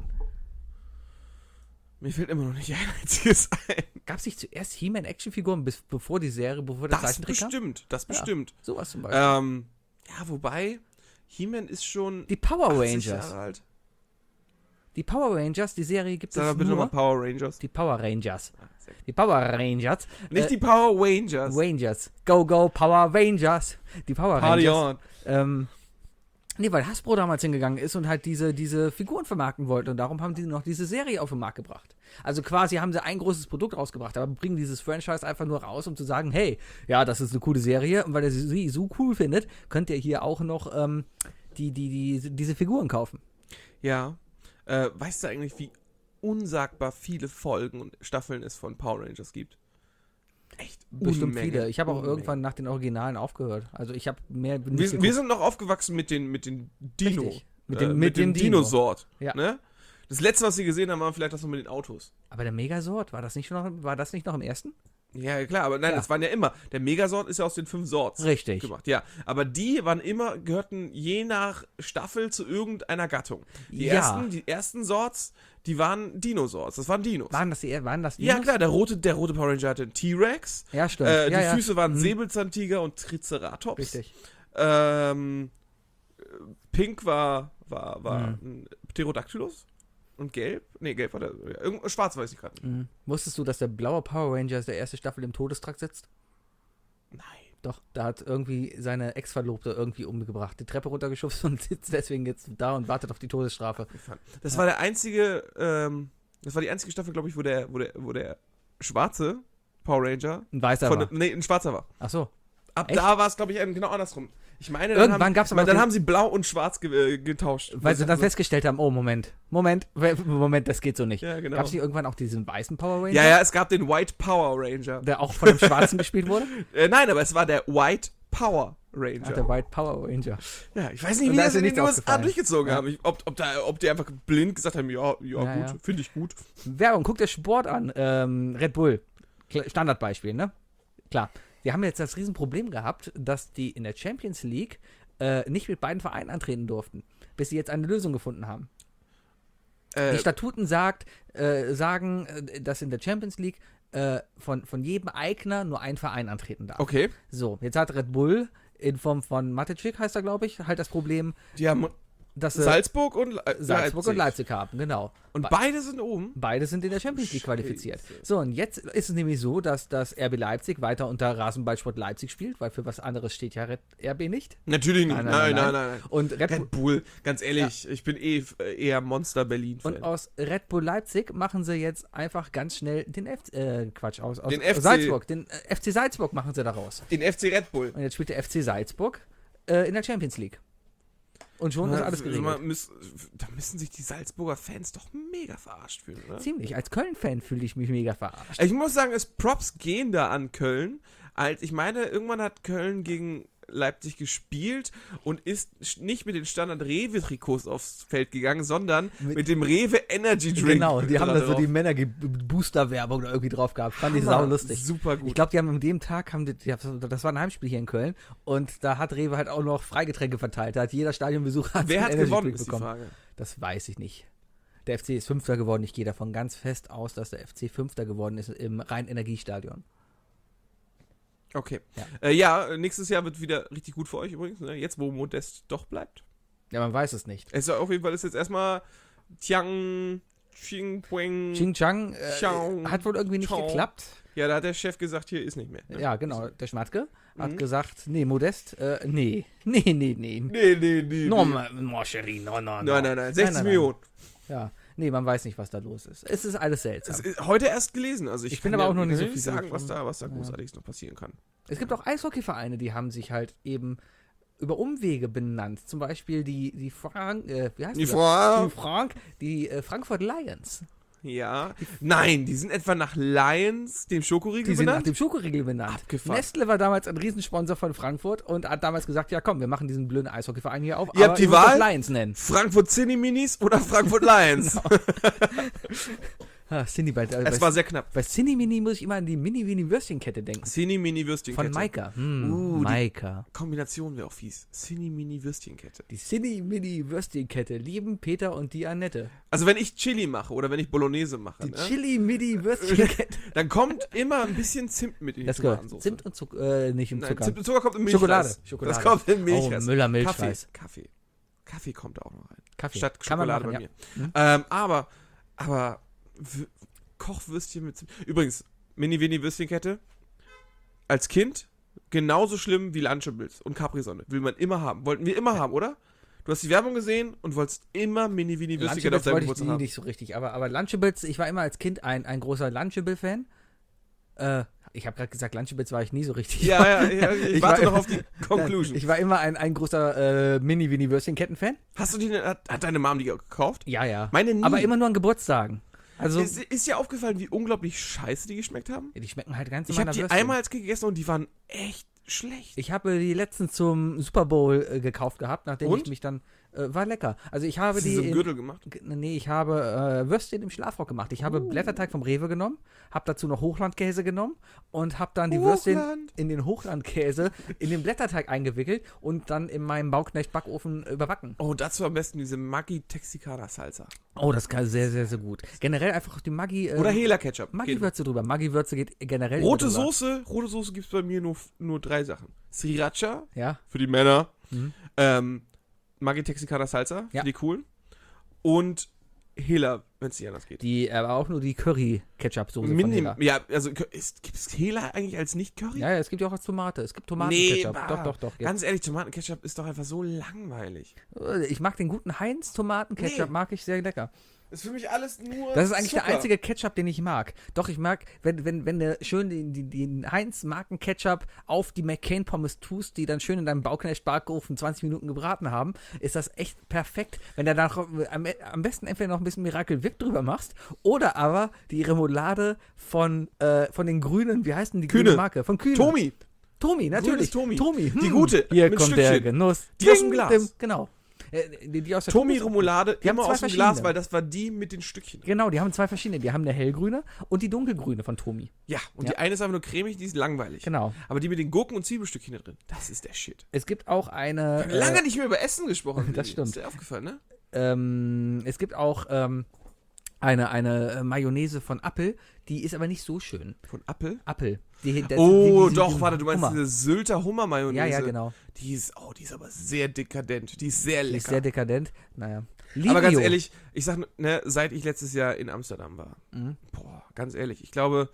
Mir fällt immer noch nicht ein einziges ein. Gab es nicht zuerst He-Man Actionfiguren, bis, bevor die Serie, bevor der Das Zeichentrick kam? bestimmt, das Ja. bestimmt. Sowas zum Beispiel. Ähm, ja, wobei, He-Man ist schon die Power achtzig Rangers. Jahre alt. Die Power Rangers, die Serie gibt Sag es mal bitte nur. nochmal Power Rangers. Die Power Rangers. Ah, sehr gut. Die Power Rangers. Nicht äh, die Power Rangers. Rangers. Go, go, Power Rangers. Die Power Party Rangers. on. Ähm, nee, weil Hasbro damals hingegangen ist und halt diese, diese Figuren vermarkten wollte und darum haben die noch diese Serie auf den Markt gebracht. Also quasi haben sie ein großes Produkt rausgebracht, aber bringen dieses Franchise einfach nur raus, um zu sagen, hey, ja, das ist eine coole Serie und weil ihr sie so cool findet, könnt ihr hier auch noch ähm, die, die, die, diese Figuren kaufen. Ja. Äh, weißt du eigentlich, wie unsagbar viele Folgen und Staffeln es von Power Rangers gibt? Echt Bestimmt Unmenge, viele. Ich habe auch Unmenge. irgendwann nach den Originalen aufgehört. Also ich habe mehr nicht Wir, geguckt. wir sind noch aufgewachsen mit den, mit den Dino. Richtig. Mit äh, dem- mit mit dem dem Dino. Dino-Sort. Ja. Ne? Das letzte, was wir gesehen haben, war vielleicht das noch mit den Autos. Aber der Megasort, war das nicht noch, war das nicht noch im ersten? Ja, klar, aber nein, Ja. das waren ja immer. Der Megasort ist ja aus den fünf Sorts Richtig. gemacht, ja. Aber die waren immer, gehörten je nach Staffel zu irgendeiner Gattung. Die, Ja. ersten, die ersten Sorts, die waren Dinosaurs. Das waren Dinos. Waren das, die, waren das ja, Dinos? klar, der rote, der rote Power Ranger hatte einen T-Rex. Ja, stimmt. Äh, ja, die ja. Füße waren Mhm. Säbelzahntiger und Triceratops. Richtig. Ähm, Pink war, war, war Mhm. ein Pterodactylus. Und gelb? Nee, gelb war der. Ja, irgend, schwarz weiß ich gerade nicht. Mhm. Wusstest du, dass der blaue Power Ranger der erste Staffel im Todestrakt sitzt? Nein. Doch, da hat irgendwie seine Ex-Verlobte irgendwie umgebracht, die Treppe runtergeschubst und sitzt deswegen jetzt da und wartet auf die Todesstrafe. Das Ja. war der einzige, ähm, das war die einzige Staffel, glaube ich, wo der, wo der, wo der schwarze Power Ranger Ein weißer von, war. nee, ein schwarzer war. Ach so. Ab Echt? da war es, glaube ich, genau andersrum. Ich meine, dann, Irgendwann haben, gab's aber dann auch haben sie blau und schwarz ge äh, getauscht. Weil sie dann Also- festgestellt haben, oh, Moment, Moment, Moment, das geht so nicht. Ja, genau. Gab es nicht irgendwann auch diesen weißen Power Ranger? Ja, ja, es gab den White Power Ranger. Der auch von dem Schwarzen gespielt wurde? Äh, nein, aber es war der White Power Ranger. Ach, der White Power Ranger. Ja, ich weiß nicht, Und wie da die ist das dir in den nichts U S A aufgefallen. durchgezogen Ja. haben. Ich, ob, ob, da, ob die einfach blind gesagt haben, ja, ja, Ja, gut, ja. finde ich gut. Werbung, guck dir Sport an. Ähm, Red Bull. Kla- Standardbeispiel, ne? Klar. Wir haben jetzt das Riesenproblem gehabt, dass die in der Champions League äh, nicht mit beiden Vereinen antreten durften, bis sie jetzt eine Lösung gefunden haben. Äh, Die Statuten sagt, äh, sagen, äh, dass in der Champions League äh, von, von jedem Eigner nur ein Verein antreten darf. okay. So, jetzt hat Red Bull in Form von Mateschik, heißt er, glaube ich, halt das Problem, Die haben dass sie Salzburg und Le Salzburg und Leipzig haben, genau. Und Be- beide sind oben. Beide sind in der Champions League Scheiße. qualifiziert. So, und jetzt ist es nämlich so, dass das R B Leipzig weiter unter Rasenballsport Leipzig spielt, weil für was anderes steht ja Red- R B nicht. Natürlich nicht. Nein, Nein, nein, nein, nein, nein. nein. Und Red, Bull, Red Bull, ganz ehrlich, ich bin eh äh, eher Monster Berlin. und aus Red Bull Leipzig machen sie jetzt einfach ganz schnell den F äh, Quatsch aus, aus Den F C Salzburg, den äh, F C Salzburg machen sie daraus. Den F C Red Bull. Und jetzt spielt der F C Salzburg äh, in der Champions League. Und schon ist Na, alles geregelt. man müß, da müssen sich die Salzburger Fans doch mega verarscht fühlen, oder? Ziemlich. Als Köln-Fan fühle ich mich mega verarscht. Ich muss sagen, es Props gehen da an Köln. Als, ich meine, irgendwann hat Köln gegen Leipzig gespielt und ist nicht mit den Standard-Rewe-Trikots aufs Feld gegangen, sondern mit, Mit- dem Rewe Energy Drink. Genau, die haben da so drauf. die Männer-Booster-Werbung da irgendwie drauf gehabt. Fand ich Hammer, sau lustig. Super gut. Ich glaube, die haben an dem Tag, haben die, die, das war ein Heimspiel hier in Köln und da hat Rewe halt auch noch Freigetränke verteilt. Da hat jeder Stadionbesucher hat Wer so hat einen Energy gewonnen, Drink ist die bekommen. Frage. Das weiß ich nicht. Der F C ist Fünfter geworden. Ich gehe davon ganz fest aus, dass der F C Fünfter geworden ist im Rhein-Energiestadion. Okay. Ja. Ja. Äh, ja, nächstes Jahr wird wieder richtig gut für euch übrigens, ne? Jetzt, wo Modest doch bleibt. Ja, man weiß es nicht. Es ist auf jeden Fall ist jetzt erstmal Tiang, Ching, Pueng. Xinjiang äh, Ciao. hat wohl irgendwie nicht Ciao. geklappt. Ja, da hat der Chef gesagt, hier ist nicht mehr. Ne? Ja, genau. Der Schmatke hat Mhm. gesagt, nee, Modest, äh, nee, nee, nee, nee. Nee, nee, nee. No, nee. ma- mon chéri, no, no, no. Nein, nein, nein. sechzig nein, nein. Millionen. Ja, nee, man weiß nicht, was da los ist. Es ist alles seltsam. Das ist heute erst gelesen. Also ich, Ich bin kann aber ja auch noch nicht so nicht viel sagen, was davon. da, was da Ja. großartiges noch passieren kann. Es gibt auch Eishockeyvereine, die haben sich halt eben über Umwege benannt. Zum Beispiel die, die Frank, äh, wie heißt Die die? Frank- Die Frank, die äh, Frankfurt Lions. Ja. Nein, die sind etwa nach Lions, dem Schokoriegel, Die sind nach benannt. dem Schokoriegel benannt. Abgefahren. Nestle war damals ein Riesensponsor von Frankfurt und hat damals gesagt, ja komm, wir machen diesen blöden Eishockeyverein hier auf. Ihr aber habt die müsst das Wahl? Lions nennen. Frankfurt Cineminis oder Frankfurt Lions. Ah, Cindy, bei, äh, Es bei, war sehr knapp. bei Cindy Mini muss ich immer an die Mini-Mini-Würstchenkette denken. Cine-Mini-Würstchenkette. Von Maika. Hm, Uh, die- Maika. Kombination wäre auch fies. Cine-Mini-Würstchenkette. Die Cindy-Mini-Würstchenkette lieben Peter und die Annette. Also wenn ich Chili mache oder wenn ich Bolognese mache, Die ne, Chili-Mini-Würstchenkette. dann kommt immer ein bisschen Zimt mit in die Das gehört. Tomatensauce. Zimt und Zucker, äh, nicht im Nein, Zucker. Zimt und Zucker kommt in Milchreis. Schokolade. Schokolade. Das kommt in Oh, Milchreis. Müller Kaffee, Milchreis. Kaffee. Kaffee kommt da auch noch rein. Kaffee. Statt Kann man Schokolade machen, bei mir. ja. Ähm, aber, aber W- Kochwürstchen mit Zimt. Übrigens, Mini-Vini-Würstchenkette. Als Kind genauso schlimm wie Lunchables und Capri-Sonne. Will man immer haben. Wollten wir immer haben, oder? Du hast die Werbung gesehen und wolltest immer Mini-Vini-Würstchenkette auf Lunchables deinem wollte ich Geburtstag nie haben. nicht so richtig, aber, aber Lunchables, ich war immer als Kind ein, ein großer Lunchable-Fan. Äh, ich habe gerade gesagt, Lunchables war ich nie so richtig. Ja, ja, ja, ich, Ich warte war- noch auf die Conclusion. Ich war immer ein, ein großer äh, Mini-Vini-Würstchen-Ketten-Fan. Hast du die, denn- hat, hat deine Mom die gekauft? Ja, ja. Meine nie. Aber immer nur an Geburtstagen. Also, Ist, ist dir aufgefallen, wie unglaublich scheiße die geschmeckt haben? die schmecken halt ganz Ich habe meiner die Würstchen. einmal als Kind gegessen und die waren echt schlecht. Ich habe die letztens zum Super Bowl äh, gekauft gehabt, nachdem Und? ich mich dann. Äh, war lecker. Also ich habe Hast du die. so einen in- Gürtel gemacht? G- Nee, ich habe äh, Würstchen im Schlafrock gemacht. Ich habe Blätterteig vom Rewe genommen, habe dazu noch Hochlandkäse genommen und habe dann die Würstchen Hochland. in den Hochlandkäse in den Blätterteig eingewickelt und dann in meinem Bauknecht-Backofen überbacken. Oh, dazu am besten diese Maggi Texicana Salsa. Oh, das kann sehr, sehr, sehr gut. Generell einfach auf die Maggi... Äh, Oder Hela Ketchup. Geht. Maggi-Würze drüber. Maggi-Würze geht generell Rote immer drüber. Soße, rote Soße gibt es bei mir nur, nur drei Sachen. Sriracha Ja, für die Männer. Mhm. Ähm, Maggi Texicana Salsa Ja. für die coolen. Und Hela, wenn es nicht anders geht. die, aber auch nur die Curry-Ketchup-Soße von Minim, Hela. ja, also gibt es Hela eigentlich als Nicht-Curry? Ja, ja, es gibt ja auch als Tomate. Es gibt Nee, Tomatenketchup. bah. doch, doch, doch. Jetzt. Ganz ehrlich, Tomatenketchup ist doch einfach so langweilig. Ich mag den guten Heinz-Tomatenketchup, Nee. mag ich sehr lecker. Ist für mich alles nur Das ist eigentlich Zucker. der einzige Ketchup, den ich mag. Doch, ich mag, wenn, wenn, wenn du schön den, den, den Heinz-Marken-Ketchup auf die McCain-Pommes tust, die dann schön in deinem Bauknecht-Backofen zwanzig Minuten gebraten haben, ist das echt perfekt. Wenn du dann noch, am, am besten entweder noch ein bisschen Miracle Whip drüber machst oder aber die Remoulade von, äh, von den Grünen, wie heißt denn die Kühne. grüne Marke? Von Kühne. Tomi. Tomi, natürlich. Tomi. Tomi. Die gute, Hier mit kommt der Stückchen. Genuss. Die aus dem Ding, Glas. dim, Genau. Äh, Die, die aus der Tomi Tube- Remoulade Die haben immer zwei aus dem Glas, verschiedene. weil das war die mit den Stückchen. Genau, die haben zwei verschiedene. Die haben eine hellgrüne und die dunkelgrüne von Tomi. Ja, und Ja. die eine ist einfach nur cremig, die ist langweilig. Genau. Aber die mit den Gurken und Zwiebelstückchen da drin, das ist der Shit. Es gibt auch eine. Wir haben lange äh, nicht mehr über Essen gesprochen. Das Lili. stimmt. Ist dir aufgefallen, ne? ähm, es gibt auch ähm, eine, eine äh, Mayonnaise von Apple, die ist aber nicht so schön. Von Apple. Apple. Die, das- Oh, die- die- doch, die- warte, du meinst Hummer. diese Sylter Hummer-Mayonnaise. Ja, ja, genau. Die ist, oh, die ist aber sehr dekadent. Die ist sehr Die lecker. ist sehr dekadent. Naja. aber ganz Livio. ehrlich, ich sag, ne, seit ich letztes Jahr in Amsterdam war, Mhm. boah, ganz ehrlich, ich glaube,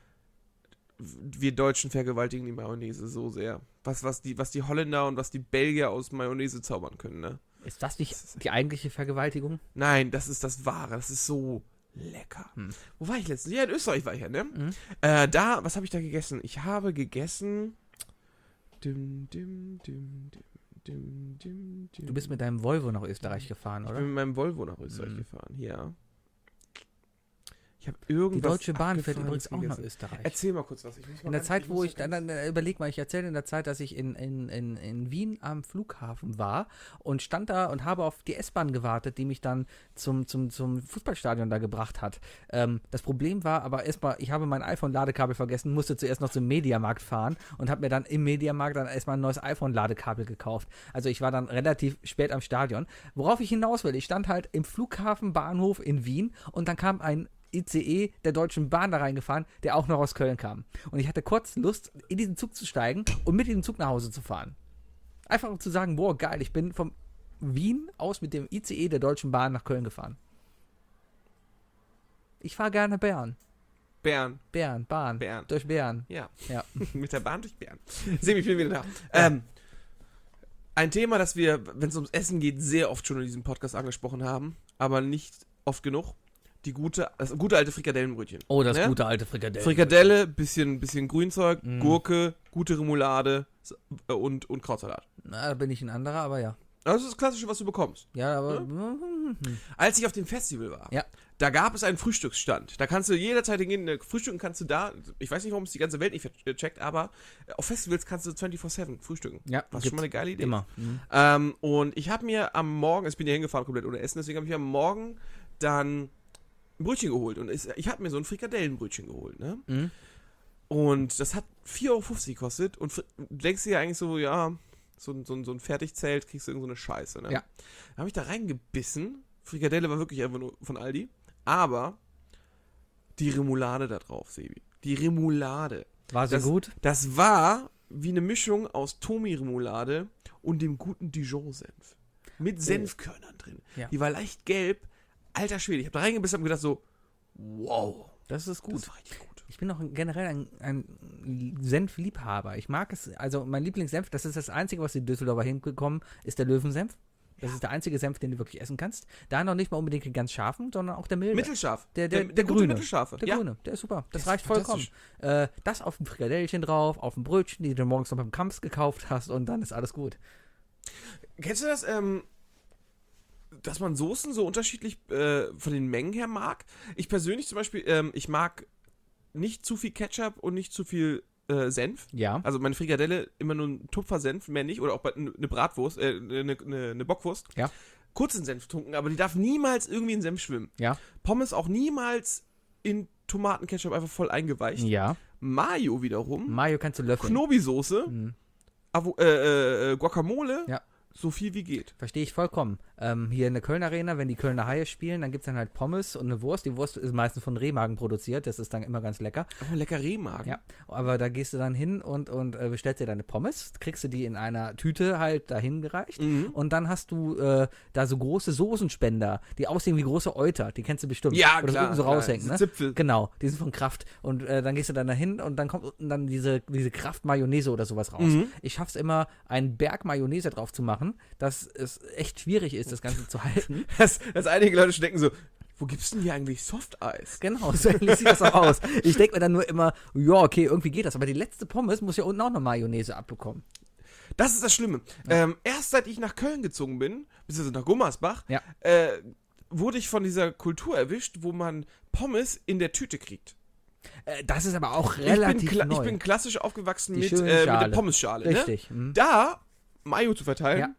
wir Deutschen vergewaltigen die Mayonnaise so sehr. Was, was, die, was die Holländer und was die Belgier aus Mayonnaise zaubern können, ne? Ist das nicht die eigentliche Vergewaltigung? Nein, das ist das Wahre. Das ist so lecker. Hm. Wo war ich letztens? Ja, in Österreich war ich ja, ne? Mhm. Äh, da, was habe ich da gegessen? Ich habe gegessen. Dim, dim, dim, dim, Dim, dim, dim. Du bist mit deinem Volvo nach Österreich gefahren, Ich oder? bin mit meinem Volvo nach Österreich Mhm. gefahren, ja. Ich habe Die irgendwas Deutsche Bahn fährt Abgefahrenes übrigens auch nach gegessen. Österreich. Erzähl mal kurz was. Ich muss mal In der ganz- Zeit, wo muss ich, da dann, ganz- dann überleg mal, ich erzähle in der Zeit, dass ich in, in, in, in Wien am Flughafen war und stand da und habe auf die S-Bahn gewartet, die mich dann zum, zum, zum Fußballstadion da gebracht hat. Ähm, das Problem war aber erstmal, ich habe mein iPhone-Ladekabel vergessen, musste zuerst noch zum Mediamarkt fahren und habe mir dann im Mediamarkt dann erstmal ein neues iPhone-Ladekabel gekauft. Also ich war dann relativ spät am Stadion. Worauf ich hinaus will, ich stand halt im Flughafenbahnhof in Wien und dann kam ein I C E der Deutschen Bahn da reingefahren, der auch noch aus Köln kam. Und ich hatte kurz Lust, in diesen Zug zu steigen und mit diesem Zug nach Hause zu fahren. Einfach um zu sagen, boah, geil, ich bin vom Wien aus mit dem I C E der Deutschen Bahn nach Köln gefahren. Ich fahre gerne Bern. Bern. Bern, Bahn. Bern. Durch Bern. Ja. Ja. Mit der Bahn durch Bern. Semi, ich bin wieder da. Ähm, ein Thema, das wir, wenn es ums Essen geht, sehr oft schon in diesem Podcast angesprochen haben, aber nicht oft genug. Die gute, das gute alte Frikadellenbrötchen. Oh, das Ne? gute alte Frikadelle. Frikadelle, bisschen, bisschen Grünzeug, Mm. Gurke, gute Remoulade s- äh, und, und Krautsalat. Na, da bin ich ein anderer, aber ja. Das ist das Klassische, was du bekommst. Ja, aber. hm, Als ich auf dem Festival war, Ja. da gab es einen Frühstücksstand. Da kannst du jederzeit hingehen, äh, frühstücken kannst du da. Ich weiß nicht, warum es die ganze Welt nicht ver- checkt, aber äh, auf Festivals kannst du vierundzwanzig sieben frühstücken. Ja, Was gibt's schon mal eine geile Idee. Immer. Mhm. Ähm, und ich habe mir am Morgen, ich bin ja hingefahren komplett ohne Essen, deswegen habe ich am Morgen dann ein Brötchen geholt. Und es- ich habe mir so ein Frikadellenbrötchen geholt, ne? Mhm. Und das hat vier Euro fünfzig gekostet. Und fr- du denkst dir ja eigentlich so, ja, so, ein- so, ein- so ein Fertigzelt kriegst du irgend so eine Scheiße, ne? Ja. Da habe ich da reingebissen. Frikadelle war wirklich einfach nur von Aldi. Aber die Remoulade da drauf, Sebi. Die Remoulade. War sie Das- gut? Das war wie eine Mischung aus Tomi-Remoulade und dem guten Dijon-Senf. Mit Senfkörnern drin. Ja. Die war leicht gelb. Alter Schwede, ich habe da reingebissen und gedacht so, wow, Das ist gut. das war richtig gut. Ich bin auch generell ein, ein Senfliebhaber. Ich mag es, also mein Lieblingssenf, das ist das Einzige, was die Düsseldorfer hinbekommen, ist der Löwensenf. Das ist der einzige Senf, den du wirklich essen kannst. Da noch nicht mal unbedingt den ganz scharfen, sondern auch der milde. Mittelscharf. Der, der, der, der gute grüne. Mittelscharfe. Der ja. grüne, der ist super. Das ist reicht vollkommen. fantastisch. Äh, das auf ein Frikadellchen drauf, auf ein Brötchen, die du morgens noch beim Kampf gekauft hast und dann ist alles gut. Kennst du das, ähm, dass man Soßen so unterschiedlich äh, von den Mengen her mag? Ich persönlich zum Beispiel, ähm, ich mag nicht zu viel Ketchup und nicht zu viel äh, Senf. Ja. Also meine Frikadelle immer nur ein Tupfer Senf, mehr nicht. Oder auch bei- eine Bratwurst, äh, eine, eine, eine Bockwurst. Ja. Kurzen Senf tunken, aber die darf niemals irgendwie in Senf schwimmen. Ja. Pommes auch niemals in Tomatenketchup einfach voll eingeweicht. Ja. Mayo wiederum, Mayo kannst du löffeln. Knobi-Soße, Mhm. Avo äh, äh, Guacamole, Ja. so viel wie geht. Verstehe ich vollkommen. Ähm, hier in der Köln Arena, wenn die Kölner Haie spielen, dann gibt es dann halt Pommes und eine Wurst. Die Wurst ist meistens von Rehmagen produziert, das ist dann immer ganz lecker. Oh, lecker Rehmagen. Ja, aber da gehst du dann hin und, und äh, bestellst dir deine Pommes, kriegst du die in einer Tüte halt dahin gereicht Mhm. und dann hast du äh, da so große Soßenspender, die aussehen wie große Euter, die kennst du bestimmt. Ja, Oder klar. so klar. raushängen, Diese ne? Zipfel. Genau, die sind von Kraft und äh, dann gehst du dann dahin und dann kommt unten dann diese, diese Kraft-Mayonnaise oder sowas raus. Mhm. Ich schaff's immer, einen Berg Mayonnaise drauf zu machen, dass es echt schwierig ist, das Ganze zu halten. Dass, dass einige Leute schon denken so, wo gibt's denn hier eigentlich Softeis? Genau, so ähnlich sieht das auch aus. Ich denke mir dann nur immer, ja, okay, irgendwie geht das. Aber die letzte Pommes muss ja unten auch noch Mayonnaise abbekommen. Das ist das Schlimme. Ähm, erst seit ich nach Köln gezogen bin, beziehungsweise nach Gummersbach, Ja. äh, wurde ich von dieser Kultur erwischt, wo man Pommes in der Tüte kriegt. Äh, das ist aber auch Ich relativ bin, kla- neu. ich bin klassisch aufgewachsen Die mit, schöne äh, mit der Schale. Pommesschale. Richtig. Ne? Mhm. Da Mayo zu verteilen, Ja.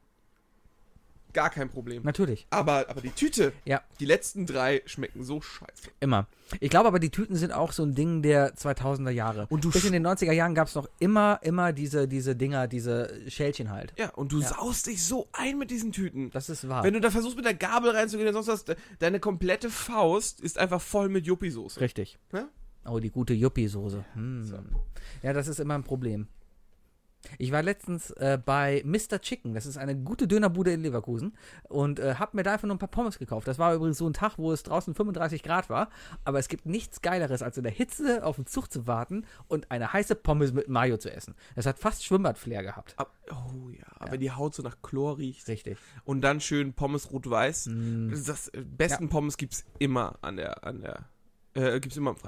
gar kein Problem. Natürlich. Aber, aber die Tüte, Ja. die letzten drei schmecken so scheiße. Immer. Ich glaube aber, die Tüten sind auch so ein Ding der zweitausender Jahre. Und du Bis in sch- den neunziger Jahren gab es noch immer, immer diese, diese Dinger, diese Schälchen halt. Ja, und du Ja. saust dich so ein mit diesen Tüten. Das ist wahr. Wenn du da versuchst, mit der Gabel reinzugehen und sonst was, de- deine komplette Faust ist einfach voll mit Yuppie-Soße. Richtig. Ja? Oh, die gute Yuppie-Soße. Hm. So. Ja, das ist immer ein Problem. Ich war letztens äh, bei Mister Chicken, das ist eine gute Dönerbude in Leverkusen und äh, habe mir da einfach nur ein paar Pommes gekauft. Das war übrigens so ein Tag, wo es draußen fünfunddreißig Grad war, aber es gibt nichts Geileres, als in der Hitze auf den Zug zu warten und eine heiße Pommes mit Mayo zu essen. Das hat fast Schwimmbad-Flair gehabt. Ab, oh ja, wenn die Haut so nach Chlor riecht Richtig. und dann schön Pommes rot-weiß. Mm. Das, das äh, besten Pommes gibt's immer an der, an der, äh, gibt's immer im Freibad.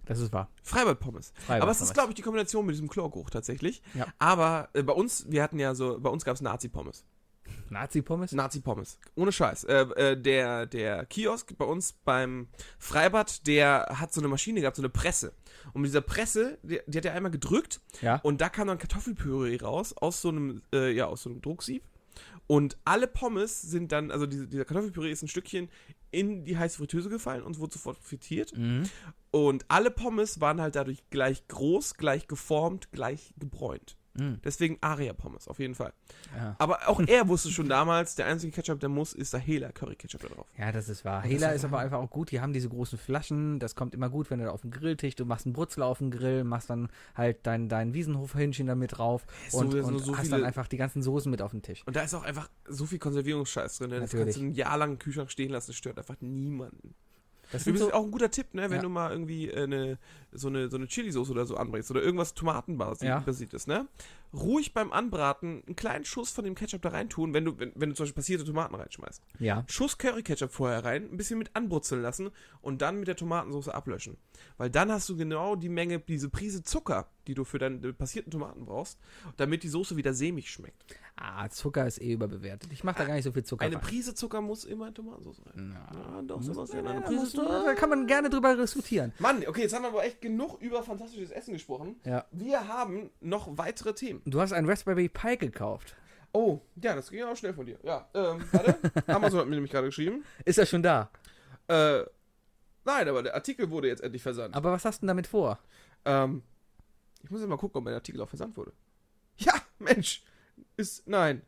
Das ist wahr. Freibad-Pommes. Freibad Aber es ist, Pommes. glaube ich, die Kombination mit diesem Chlorgeruch tatsächlich. Ja. Aber äh, bei uns, wir hatten ja so, bei uns gab es Nazi-Pommes. Nazi-Pommes? Nazi-Pommes. Ohne Scheiß. Äh, äh, der, der Kiosk bei uns beim Freibad, der hat so eine Maschine gehabt, so eine Presse. Und mit dieser Presse, die, die hat er einmal gedrückt Ja. und da kam dann Kartoffelpüree raus aus so einem, äh, ja, aus so einem Drucksieb. Und alle Pommes sind dann, also diese, dieser Kartoffelpüree ist ein Stückchen in die heiße Fritteuse gefallen und wurde sofort frittiert. Mhm. Und alle Pommes waren halt dadurch gleich groß, gleich geformt, gleich gebräunt. Mhm. Deswegen Aria-Pommes, auf jeden Fall. Ja. Aber auch er wusste schon damals, der einzige Ketchup, der muss, ist der Hela Curry Ketchup da drauf. Ja, das ist wahr. das Hela ist ist aber einfach auch gut. Die haben diese großen Flaschen. Das kommt immer gut, wenn du da auf dem Grilltisch, du machst einen Brutzel auf dem Grill, machst dann halt dein, dein Wiesenhof-Hähnchen da mit drauf So, und, so- und so hast viele- dann einfach die ganzen Soßen mit auf dem Tisch. Und da ist auch einfach so viel Konservierungsscheiß drin. Ne? Das Natürlich. kannst du ein Jahr lang im Kühlschrank stehen lassen, das stört einfach niemanden. Das sind Übrigens so, auch ein guter Tipp, ne? wenn Ja. du mal irgendwie äh, eine, so eine, so eine Chili-Sauce oder so anbringst oder irgendwas Tomatenbasiert Ja. basiert ist, ne? Ruhig beim Anbraten einen kleinen Schuss von dem Ketchup da rein tun, wenn du, wenn, wenn du zum Beispiel passierte Tomaten reinschmeißt. ja. Schuss Curry-Ketchup vorher rein, ein bisschen mit anbrutzeln lassen und dann mit der Tomatensauce ablöschen. Weil dann hast du genau die Menge, diese Prise Zucker, die du für deine passierten Tomaten brauchst, damit die Soße wieder sämig schmeckt. Ah, Zucker ist eh überbewertet. Ich mache da gar nicht so viel Zucker Eine rein. Prise Zucker muss immer in Tomatensauce rein. Ja, doch, Sebastian, eine Da, Prise musst du, Zucker. da kann man gerne drüber diskutieren. Mann, okay, jetzt haben wir aber echt genug über fantastisches Essen gesprochen. Ja. Wir haben noch weitere Themen. Du hast einen Raspberry Pi gekauft. Oh, ja, das ging auch schnell von dir. Ja, ähm, warte. Amazon hat mir nämlich gerade geschrieben. Ist er schon da? Äh, nein, aber der Artikel wurde jetzt endlich versandt. Aber was hast du denn damit vor? Ähm, ich muss jetzt mal gucken, ob mein Artikel auch versandt wurde. Ja, Mensch. Ist, nein.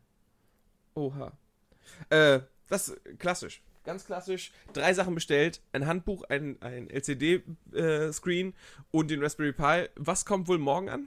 Oha. Äh, das ist klassisch. Ganz klassisch. Drei Sachen bestellt. Ein Handbuch, ein, ein L C D-Screen und den Raspberry Pi. Was kommt wohl morgen an?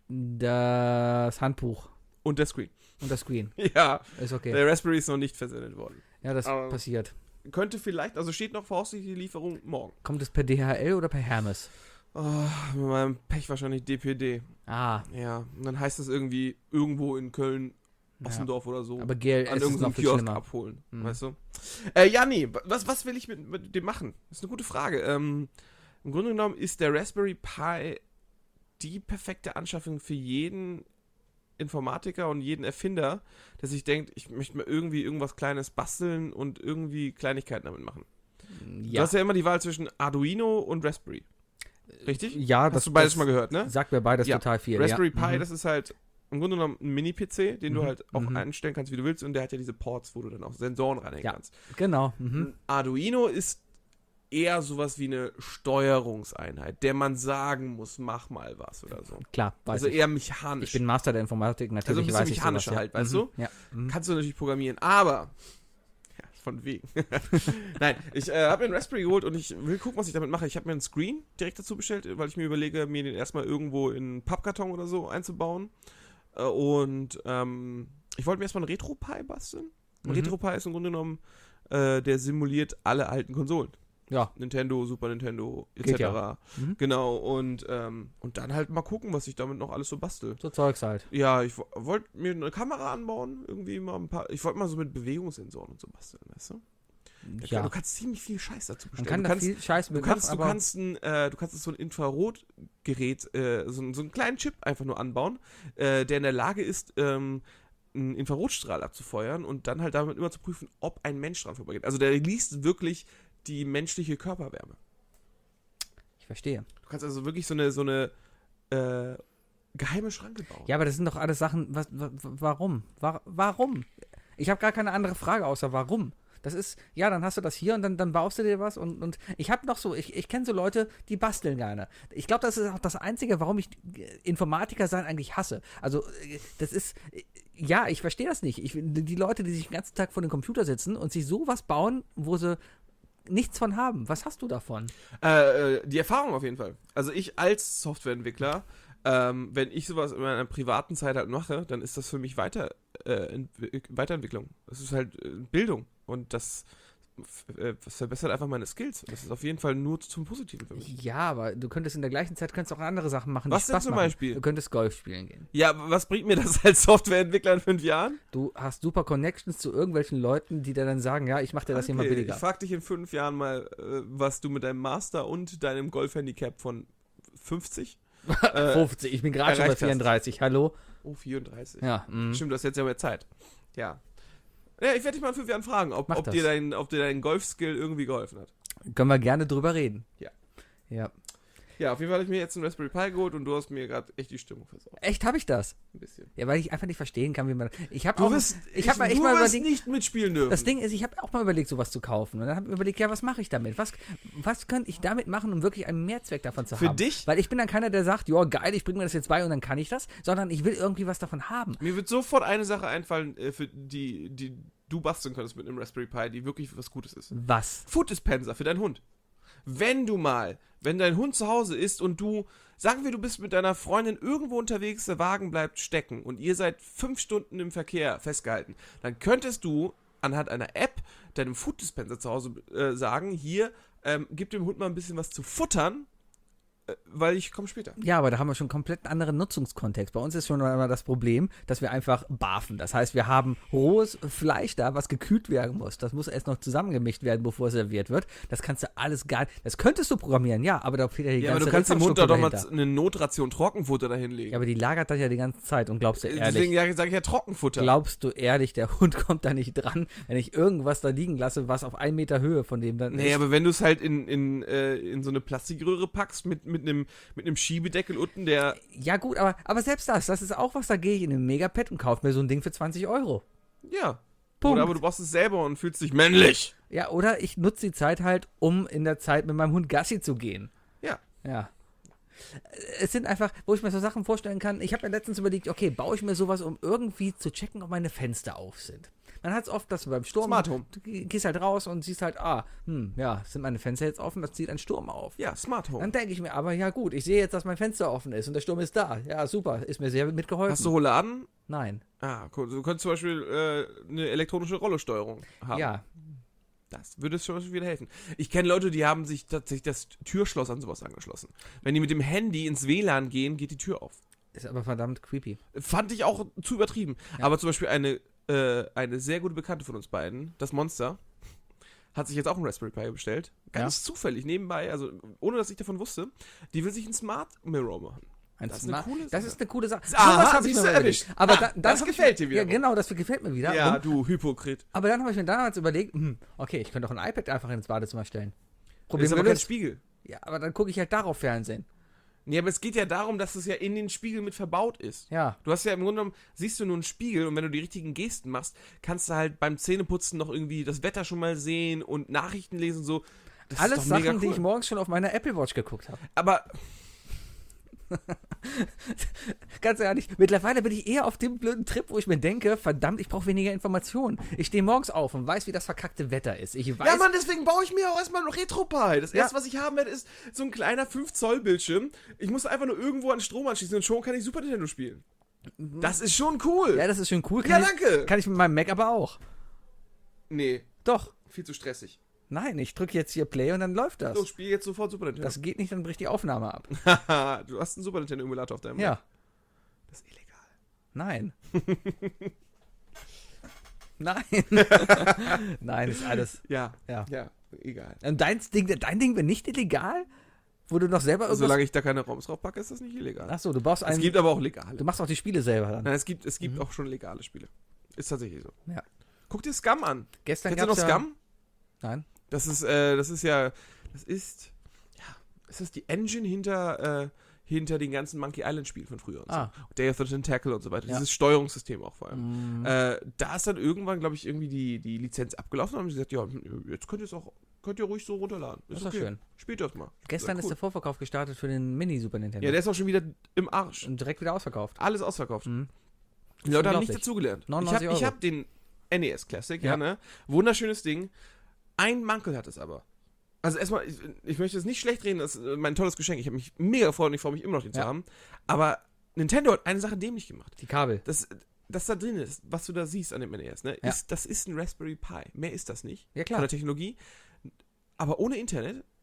Das Handbuch Und der Screen. und das Screen. Ja, Ist okay. der Raspberry ist noch nicht versendet worden. Ja, das aber- passiert. Könnte vielleicht, also steht noch voraussichtlich die Lieferung morgen. Kommt es per D H L oder per Hermes? Oh, mit meinem Pech wahrscheinlich D P D. Ah, Ja, und dann heißt es irgendwie irgendwo in Köln, ja. Ossendorf oder so. Aber G L an S ist irgendeinem noch viel Kiosk schlimmer. abholen, Mhm. weißt du? Äh, ja, nee, was, was will ich mit, mit dem machen? Das ist eine gute Frage. Ähm, im Grunde genommen ist der Raspberry Pi die perfekte Anschaffung für jeden Informatiker und jeden Erfinder, der sich denkt, ich möchte mal irgendwie irgendwas Kleines basteln und irgendwie Kleinigkeiten damit machen. Du Ja, hast ja immer die Wahl zwischen Arduino und Raspberry. Richtig? ja Hast das, du beides das mal gehört, ne? sagt mir beides Ja. total viel. Raspberry ja. Pi, Mhm. das ist halt im Grunde genommen ein Mini-P C, den du Mhm. halt auch Mhm. einstellen kannst, wie du willst, und der hat ja diese Ports, wo du dann auch Sensoren reinhängen Ja. kannst. Genau. Mhm. Ein Arduino ist eher sowas wie eine Steuerungseinheit, der man sagen muss, mach mal was oder so. Klar, weiß Also ich. eher mechanisch. Ich bin Master der Informatik, Also ein natürlich bisschen weiß ich mechanischer sowas, halt, ja. weißt mhm. du? Ja. Mhm. Kannst du natürlich programmieren, aber ja, von wegen. Nein, ich äh, habe mir einen Raspberry geholt und ich will gucken, was ich damit mache. Ich habe mir einen Screen direkt dazu bestellt, weil ich mir überlege, mir den erstmal irgendwo in einen Pappkarton oder so einzubauen. Äh, und ähm, ich wollte mir erstmal einen Retro-Pi basteln. Ein Mhm. Retro-Pi ist im Grunde genommen, äh, der simuliert alle alten Konsolen. Ja. Nintendo, Super Nintendo, et Geht cetera. ja. Mhm. Genau, und, ähm, und dann halt mal gucken, was ich damit noch alles so bastel. So Zeugs halt. Ja, ich wo- wollte mir eine Kamera anbauen, irgendwie mal ein paar. Ich wollte mal so mit Bewegungssensoren und so basteln, weißt du? Ja. Du kannst ziemlich viel Scheiß dazu Man bestellen. kann du da kannst, viel Scheiß du mit kannst, machen, du aber kannst ein, äh, du kannst so ein Infrarotgerät, äh, so, ein- so einen kleinen Chip einfach nur anbauen, äh, der in der Lage ist, ähm, einen Infrarotstrahl abzufeuern und dann halt damit immer zu prüfen, ob ein Mensch dran vorbeigeht. Also der liest wirklich die menschliche Körperwärme. ich verstehe. Du kannst also wirklich so eine, so eine äh, geheime Schranke bauen. Ja, aber das sind doch alles Sachen, was, wa- warum? Wa- Warum? Ich habe gar keine andere Frage außer warum. Das ist, ja, dann hast du das hier und dann, dann baust du dir was und, und ich habe noch so, ich, ich kenne so Leute, die basteln gerne. Ich glaube, das ist auch das Einzige, warum ich Informatiker sein eigentlich hasse. Also, äh, das ist, äh, ja, ich verstehe das nicht. Ich, die Leute, die sich den ganzen Tag vor dem Computer sitzen und sich sowas bauen, wo sie nichts von haben. Was hast du davon? Äh, äh, die Erfahrung auf jeden Fall. Also ich als Softwareentwickler, ähm, wenn ich sowas in meiner privaten Zeit halt mache, dann ist das für mich weiter, äh, Entwi- Weiterentwicklung. Das ist halt äh, Bildung und das, f- äh, das verbessert einfach meine Skills. Und das ist auf jeden Fall nur zum Positiven für mich. Ja, aber du könntest in der gleichen Zeit könntest auch andere Sachen machen, Was die denn Spaß zum machen. Beispiel? Du könntest Golf spielen gehen. Ja, aber was bringt mir das als Softwareentwickler in fünf Jahren? Du hast super Connections zu irgendwelchen Leuten, die dir dann sagen, ja, ich mach dir das hier mal Okay, billiger. Ich frag dich in fünf Jahren mal, äh, was du mit deinem Master und deinem Golfhandicap von fünfzig. Äh, fünfzig, ich bin gerade schon bei erreicht hast. vierunddreißig, hallo? Oh, vierunddreißig. Ja, mm. Stimmt, du hast jetzt ja mehr Zeit. Ja. Ja, ich werde dich mal in fünf Jahren fragen, ob, Mach ob, das. dir dein, ob dir dein Golf-Skill irgendwie geholfen hat. Können wir gerne drüber reden. Ja. Ja. Ja, auf jeden Fall habe ich mir jetzt einen Raspberry Pi geholt und du hast mir gerade echt die Stimmung versaut. Echt, habe ich das? Ein bisschen. Ja, weil ich einfach nicht verstehen kann, wie man. Ich habe Du auch. wirst, ich habe mal echt du mal wirst überlegt. nicht mitspielen dürfen. Das Ding ist, ich habe auch mal überlegt, sowas zu kaufen. Und dann habe ich mir überlegt, ja, was mache ich damit? Was, was könnte ich damit machen, um wirklich einen Mehrzweck davon zu Für haben? dich? Weil ich bin dann keiner, der sagt, ja, geil, ich bringe mir das jetzt bei und dann kann ich das, sondern ich will irgendwie was davon haben. Mir wird sofort eine Sache einfallen, äh, für die, die du basteln könntest mit einem Raspberry Pi, die wirklich was Gutes ist. Was? Food Dispenser für deinen Hund. Wenn du mal, wenn dein Hund zu Hause ist und du, sagen wir, du bist mit deiner Freundin irgendwo unterwegs, der Wagen bleibt stecken und ihr seid fünf Stunden im Verkehr festgehalten, dann könntest du anhand einer App deinem Food Dispenser zu Hause äh, sagen, hier, ähm, gib dem Hund mal ein bisschen was zu futtern, äh, weil ich komme später. Ja, aber da haben wir schon komplett einen anderen Nutzungskontext. Bei uns ist schon einmal das Problem, dass wir einfach barfen. Das heißt, wir haben rohes Fleisch da, was gekühlt werden muss. Das muss erst noch zusammengemischt werden, bevor es serviert wird. Das kannst du alles gar Das könntest du programmieren, ja, aber da fehlt ja die Ja, aber ganze du kannst dem Hund da doch mal dahinter. eine Notration Trockenfutter dahinlegen. Ja, aber die lagert das ja die ganze Zeit und glaubst du ehrlich, Deswegen ja, sage ich ja Trockenfutter. glaubst du ehrlich, der Hund kommt da nicht dran, wenn ich irgendwas da liegen lasse, was auf einen Meter Höhe von dem dann Nee, ist? aber wenn du es halt in, in, äh, in so eine Plastikröhre packst mit, mit einem mit einem Schiebedeckel unten, der. Ja gut, aber, aber selbst das, das ist auch was, da gehe ich in den Megapet und kaufe mir so ein Ding für zwanzig Euro. Ja. Punkt. Oder aber du brauchst es selber und fühlst dich männlich. Ja, oder ich nutze die Zeit halt, um in der Zeit mit meinem Hund Gassi zu gehen. Ja. Ja. Es sind einfach, wo ich mir so Sachen vorstellen kann, ich habe mir letztens überlegt, okay, baue ich mir sowas, um irgendwie zu checken, ob meine Fenster auf sind. Man hat es oft, dass du beim Sturm, Smart Home. du gehst halt raus und siehst halt, ah, hm, ja, sind meine Fenster jetzt offen, das zieht ein Sturm auf. Ja, Smart Home. Dann denke ich mir aber, ja gut, ich sehe jetzt, dass mein Fenster offen ist und der Sturm ist da. Ja, super, ist mir sehr mitgeholfen. Hast du Rouladen? Nein. Ah, cool. Du könntest zum Beispiel äh, eine elektronische Rollesteuerung haben. Ja. Das würde schon wieder helfen. Ich kenne Leute, die haben sich tatsächlich das Türschloss an sowas angeschlossen. Wenn die mit dem Handy ins W L A N gehen, geht die Tür auf. Ist aber verdammt creepy. Fand ich auch zu übertrieben. Ja. Aber zum Beispiel eine, äh, eine sehr gute Bekannte von uns beiden, das Monster, hat sich jetzt auch einen Raspberry Pi bestellt. Ganz zufällig, nebenbei, also ohne dass ich davon wusste. Die will sich einen Smart Mirror machen. Ein Das ist eine Smart- coole Das Sache. ist eine coole Sache. Aha, Sowas hab ich siehst mir du, mal überlegt. erwischt. Aber Ah, da, dann das hab gefällt ich, dir wieder. Ja, genau, das gefällt mir wieder. Ja, Und, du Hypokrit. aber dann habe ich mir damals überlegt, hm, okay, ich könnte auch ein iPad einfach ins Badezimmer stellen. Das Problem ist aber kein gelöst. Spiegel. Ja, aber dann gucke ich halt darauf Fernsehen. Nee, aber es geht ja darum, dass es ja in den Spiegel mit verbaut ist. Ja. Du hast ja im Grunde genommen, siehst du nur einen Spiegel und wenn du die richtigen Gesten machst, kannst du halt beim Zähneputzen noch irgendwie das Wetter schon mal sehen und Nachrichten lesen so. Das Alles ist doch Sachen, mega die cool. ich morgens schon auf meiner Apple Watch geguckt habe. Aber Ganz ehrlich, mittlerweile bin ich eher auf dem blöden Trip, wo ich mir denke, verdammt, ich brauche weniger Informationen. Ich stehe morgens auf und weiß, wie das verkackte Wetter ist. Ich weiß, ja, Mann, deswegen baue ich mir auch erstmal ein RetroPie. Das Ja. erste, was ich haben werde, ist so ein kleiner fünf Zoll Bildschirm. Ich muss einfach nur irgendwo an Strom anschließen und schon kann ich Super Nintendo spielen. Das ist schon cool. ja, das ist schön cool. Ja, Kann danke. Ich, kann ich mit meinem Mac aber auch. Nee, Doch. viel zu stressig. Nein, ich drücke jetzt hier Play und dann läuft das. So, spiel jetzt sofort Super Nintendo. Das geht nicht, dann bricht die Aufnahme ab. Du hast einen Super Nintendo Emulator auf deinem Ja. Mac. Das ist illegal. Nein. Nein. Nein, ist alles. Ja, Ja. ja, egal. Und dein Ding, dein Ding wäre nicht illegal? Wo du noch selber irgendwas. Solange ich da keine ROMs drauf packe, ist das nicht illegal. Achso, du baust Es einen. gibt aber auch legale. Du machst auch die Spiele selber dann. Nein, es gibt, es gibt auch schon legale Spiele. Ist tatsächlich so. Ja. Guck dir Scum an. Gestern Kennst du noch gab's ja, Scum? Nein. Das ist, äh, das ist ja, das ist, ja, das ist die Engine hinter, äh, hinter den ganzen Monkey Island Spielen von früher und Ah. so. Day of the Tentacle und so weiter. Ja. Dieses Steuerungssystem auch vor allem. Mm. Äh, da ist dann irgendwann, glaube ich, irgendwie die, die Lizenz abgelaufen und haben sie gesagt, ja, jetzt könnt ihr es auch, könnt ihr ruhig so runterladen. Das ist doch schön. Spielt das mal. Gestern Ja, ist cool. der Vorverkauf gestartet für den Mini-Super Nintendo. Ja, der ist auch schon wieder im Arsch. und direkt wieder ausverkauft. Alles ausverkauft. Mhm. Die Leute haben unglaublich. nicht dazugelernt. Ich neunundneunzig habe ich Euro. hab den N E S Classic, ja. Ja. ne? Wunderschönes Ding. Ein Mankel hat es aber. Also erstmal, ich, ich möchte es nicht schlecht reden, das ist mein tolles Geschenk. Ich habe mich mega gefreut und ich freue mich immer noch, den zu Ja. haben. Aber Nintendo hat eine Sache dämlich gemacht. Die Kabel. Das, das da drin ist, was du da siehst an dem N E S, ne? Ja. Ist, das ist ein Raspberry Pi. Mehr ist das nicht. Ja, klar. Von der Technologie. Aber ohne Internet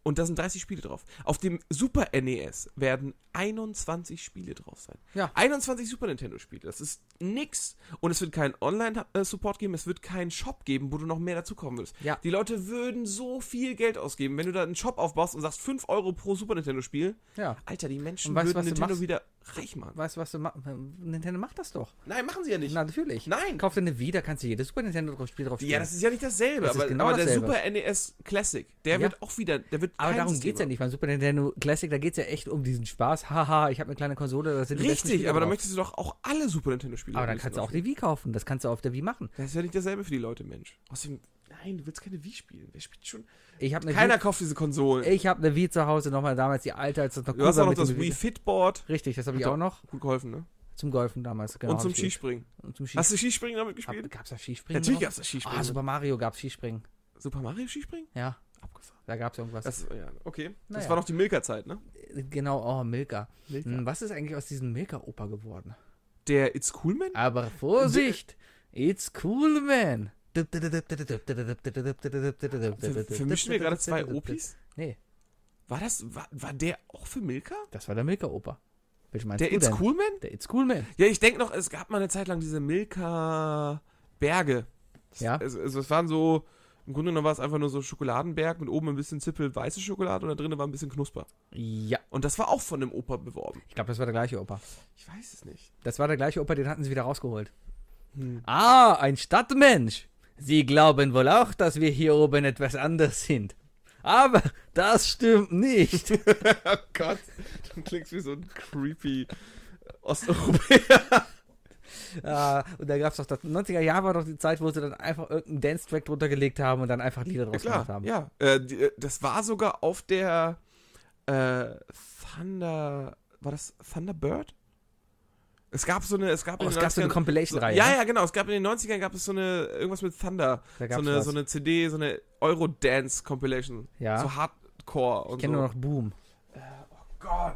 Und da sind dreißig Spiele drauf. Auf dem Super N E S werden einundzwanzig Spiele drauf sein. Ja. einundzwanzig Super Nintendo-Spiele. Das ist nix. Und es wird keinen Online-Support geben, es wird keinen Shop geben, wo du noch mehr dazu kommen würdest. Ja. Die Leute würden so viel Geld ausgeben, wenn du da einen Shop aufbaust und sagst fünf Euro pro Super Nintendo-Spiel. Ja. Alter, die Menschen Und weißt du, würden was du Nintendo machst? wieder reich machen. Weißt du, was du machst? Nintendo macht das doch. Nein, machen sie ja nicht. Na, natürlich. Nein. Kauf dir eine Wii, da kannst du jedes Super Nintendo-Spiel drauf spielen. Ja, das ist ja nicht dasselbe, Das ist aber, genau aber der dasselbe. Super N E S Classic, der Ja. wird auch wieder, der wird Aber kein darum System geht's ja haben. nicht. Beim Super Nintendo Classic, da geht's ja echt um diesen Spaß. Haha, ich habe eine kleine Konsole, da sind die besten Richtig, Spiele aber dann drauf. möchtest du doch auch alle Super Nintendo-Spiele. Aber dann am kannst du liebsten auch die Wii kaufen. Das kannst du auf der Wii machen. Das ist ja nicht dasselbe für die Leute, Mensch. Außerdem, nein, du willst keine Wii spielen. Wer spielt schon? Ich habe eine Keiner Wii, kauft diese Konsolen. ich habe eine Wii zu Hause, nochmal damals die alte, als das noch Du hast auch war noch mit das dem Wii Fitboard. Richtig, das habe ich Hat auch noch. Gut geholfen, ne? Zum Golfen damals. Genau, Und zum hab ich- Skispringen. Und zum Hast Skispringen. du Skispringen damit gespielt? Gab's da Skispringen? Natürlich drauf? gab's das Skispringen. Ah, Super Mario gab's Skispringen. Super Mario Skispringen? Ja, Abgefahren. da gab's irgendwas. Das, ja, okay. Das Naja. war noch die Milka-Zeit, ne? Genau, oh, Milka. Milka. Hm, Was ist eigentlich aus diesem Milka-Oper geworden? Der It's Cool Man? Aber Vorsicht! It's cool, man! Vermischen wir gerade zwei Opis? Nee, War das, war, war der auch für Milka? das war der Milka-Oper. Welchen meinst Der du It's denn? Cool Man? Der It's Cool Man. Ja, ich denke noch, es gab mal eine Zeit lang diese Milka-Berge. Ja. Also, also es waren so, im Grunde genommen war es einfach nur so Schokoladenberg mit oben ein bisschen Zippel weiße Schokolade und da drinnen war ein bisschen Knusper. Ja, Und das war auch von dem Opa beworben. ich glaube, das war der gleiche Oper. Ich weiß es nicht. Das war der gleiche Oper, den hatten sie wieder rausgeholt. Hm. Ah, ein Stadtmensch. Sie glauben wohl auch, dass wir hier oben etwas anders sind. Aber das stimmt nicht. Oh Gott, du klingst wie so ein creepy Osteuropäer. Ah, und da gab es doch, das neunziger Jahre war doch die Zeit, wo sie dann einfach irgendeinen Dance-Track drunter gelegt haben und dann einfach Lieder draus Ja, gemacht klar, haben. ja. Äh, die, äh, das war sogar auf der äh, Thunder, war das Thunderbird? Es gab so eine, es gab Oh, in es den gab so eine neunzigern Compilation-Reihe. Ja, ne? ja, genau. Es gab in den neunzigern gab es so eine, irgendwas mit Thunder. Da So gab's eine, was. so eine C D, so eine Euro-Dance-Compilation. Ja. So Hardcore und Ich kenne so. nur noch Boom. Gott.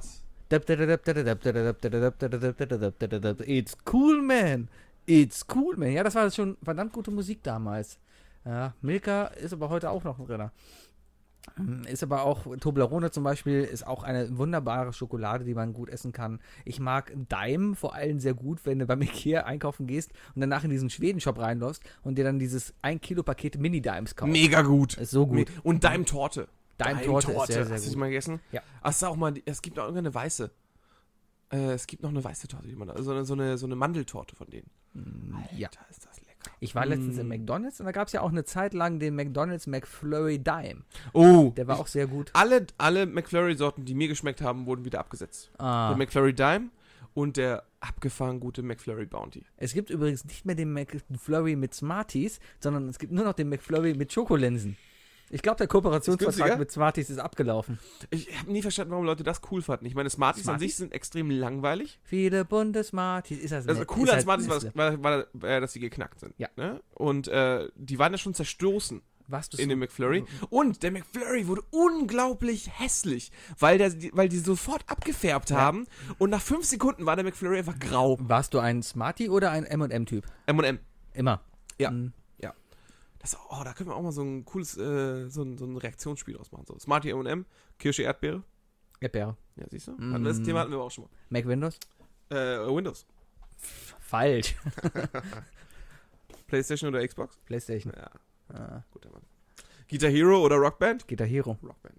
It's cool, man. It's cool, man. Ja, das war schon verdammt gute Musik damals. Ja, Milka ist aber heute auch noch ein Renner. Ist aber auch, Toblerone zum Beispiel, ist auch eine wunderbare Schokolade, die man gut essen kann. Ich mag Daim vor allem sehr gut, wenn du beim Ikea einkaufen gehst und danach in diesen Schweden-Shop reinläufst und dir dann dieses ein Kilo Paket Mini-Dimes kaufst. Mega gut. Ist so gut. Und Daim-Torte. Daim-Torte ist sehr, sehr Hast du die gut. mal gegessen? Ja. Ach, es ist auch mal, es gibt auch irgendeine weiße. Äh, es gibt noch eine weiße Torte, die man, also eine, so, eine, so eine Mandeltorte von denen. Ja. Alter, ist das lecker. Ich war letztens Mm. im McDonald's und da gab es ja auch eine Zeit lang den McDonald's McFlurry Dime. Oh, Der war auch sehr gut. alle, alle McFlurry-Sorten, die mir geschmeckt haben, wurden wieder abgesetzt. Ah. Der McFlurry Dime und der abgefahren gute McFlurry Bounty. Es gibt übrigens nicht mehr den McFlurry mit Smarties, sondern es gibt nur noch den McFlurry mit Schokolinsen. Ich glaube, der Ist Kooperationsvertrag günstiger? mit Smarties ist abgelaufen. Ich habe nie verstanden, warum Leute das cool fanden. Ich meine, Smarties, an Smarties? sich sind extrem langweilig. Viele bunte Smarties. Ist das Also nett. cool Ist an halt Smarties war, Nestle. war, war, war, äh, dass sie geknackt sind. Ja. Ne? Und äh, die waren ja schon zerstoßen Warst du in so- dem McFlurry. Und der McFlurry wurde unglaublich hässlich, weil, der, weil die sofort abgefärbt Ja. haben. Und nach fünf Sekunden war der McFlurry einfach grau. Warst du ein Smartie oder ein M und M-Typ? M und M. Immer. Ja. Mhm. Das, oh, da können wir auch mal so ein cooles, äh, so, ein, so ein Reaktionsspiel draus machen. So, Smarty M und M, Kirsche, Erdbeere. Erdbeere. Ja, siehst du? Mm. Das Thema hatten wir auch schon Mac Windows? mal. Äh, Windows. Falsch. PlayStation oder Xbox? PlayStation. Ja, Ah, guter Mann. Guitar Hero oder Rockband? Guitar Hero. Rockband.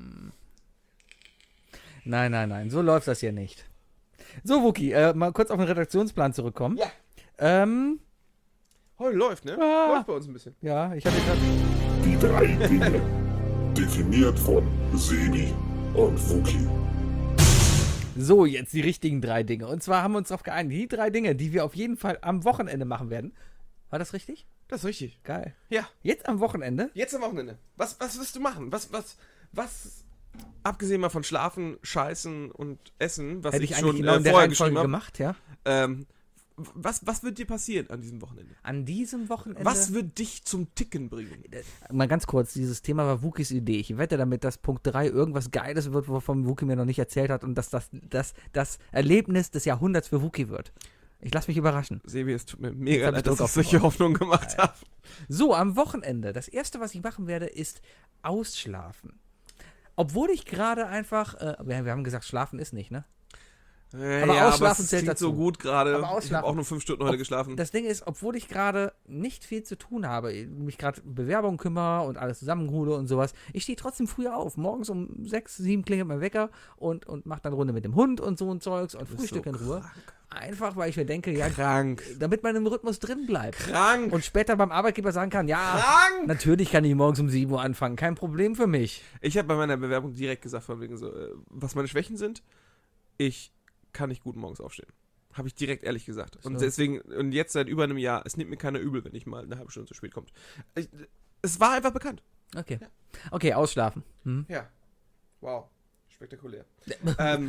Nein, nein, nein. So läuft das hier nicht. So, Wookie, äh, mal kurz auf den Redaktionsplan zurückkommen. Ja. Ähm, Heute läuft, ne? Ah. Läuft bei uns ein bisschen. ja, ich hatte gerade. Die drei Dinge. Definiert von Sebi und Wookie. So, jetzt die richtigen drei Dinge. Und zwar haben wir uns darauf geeinigt, die drei Dinge, die wir auf jeden Fall am Wochenende machen werden. War das richtig? Das ist richtig. Geil. Ja, Jetzt am Wochenende? jetzt am Wochenende. Was, was wirst du machen? Was, was, was, abgesehen mal von Schlafen, Scheißen und Essen, was Hätte ich, ich schon eigentlich genau äh, in der vorher Reihenfolge geschrieben habe, gemacht, ja. ähm, was, was wird dir passieren an diesem Wochenende? An diesem Wochenende. Was wird dich zum Ticken bringen? Mal ganz kurz, dieses Thema war Wookies Idee. Ich wette damit, dass Punkt drei irgendwas Geiles wird, wovon Wookie mir noch nicht erzählt hat und dass das das, das Erlebnis des Jahrhunderts für Wookie wird. Ich lasse mich überraschen. Sebi, es tut mir mega hab ich leid, dass Druck ich solche Hoffnungen gemacht habe. So, am Wochenende. Das erste, was ich machen werde, ist ausschlafen. obwohl ich gerade einfach, äh, wir, wir haben gesagt, schlafen ist nicht, ne? Äh, Aber ja, Ausschlafen es zählt klingt dazu. so gut gerade. Aber Ich habe Ausschlafen. auch nur fünf Stunden heute Ob- geschlafen. Das Ding ist, obwohl ich gerade nicht viel zu tun habe, mich gerade um Bewerbungen kümmere und alles zusammenhole und sowas, ich stehe trotzdem früher auf. Morgens um sechs, sieben klingelt mein Wecker und, und mache dann eine Runde mit dem Hund und so ein Zeugs und bist Frühstück so in Ruhe. krank. Einfach, weil ich mir denke, ja, Krank. damit man im Rhythmus drin bleibt. Krank. Und später beim Arbeitgeber sagen kann, ja, Krank. natürlich kann ich morgens um sieben Uhr anfangen, kein Problem für mich. Ich habe bei meiner Bewerbung direkt gesagt, von wegen so, äh, was meine Schwächen sind. Ich kann nicht gut morgens aufstehen. Habe ich direkt ehrlich gesagt. Und So. deswegen, und jetzt seit über einem Jahr, es nimmt mir keiner übel, wenn ich mal eine halbe Stunde zu spät komme. Ich, es war einfach bekannt. Okay. Okay, ausschlafen. Hm? Ja. Wow. Spektakulär. ähm,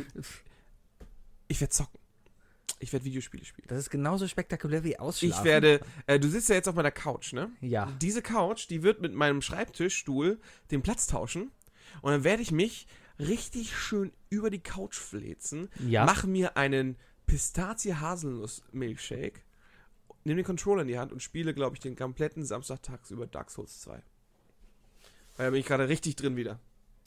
ich werde zocken. Ich werde Videospiele spielen. Das ist genauso spektakulär wie ausschlafen. Ich werde, äh, du sitzt ja jetzt auf meiner Couch, ne? Ja. Diese Couch, die wird mit meinem Schreibtischstuhl den Platz tauschen und dann werde ich mich richtig schön über die Couch fläzen, Ja. mache mir einen Pistazie-Haselnuss-Milkshake, nehme den Controller in die Hand und spiele, glaube ich, den kompletten Samstag tagsüber Dark Souls zwei. Weil da bin ich gerade richtig drin wieder.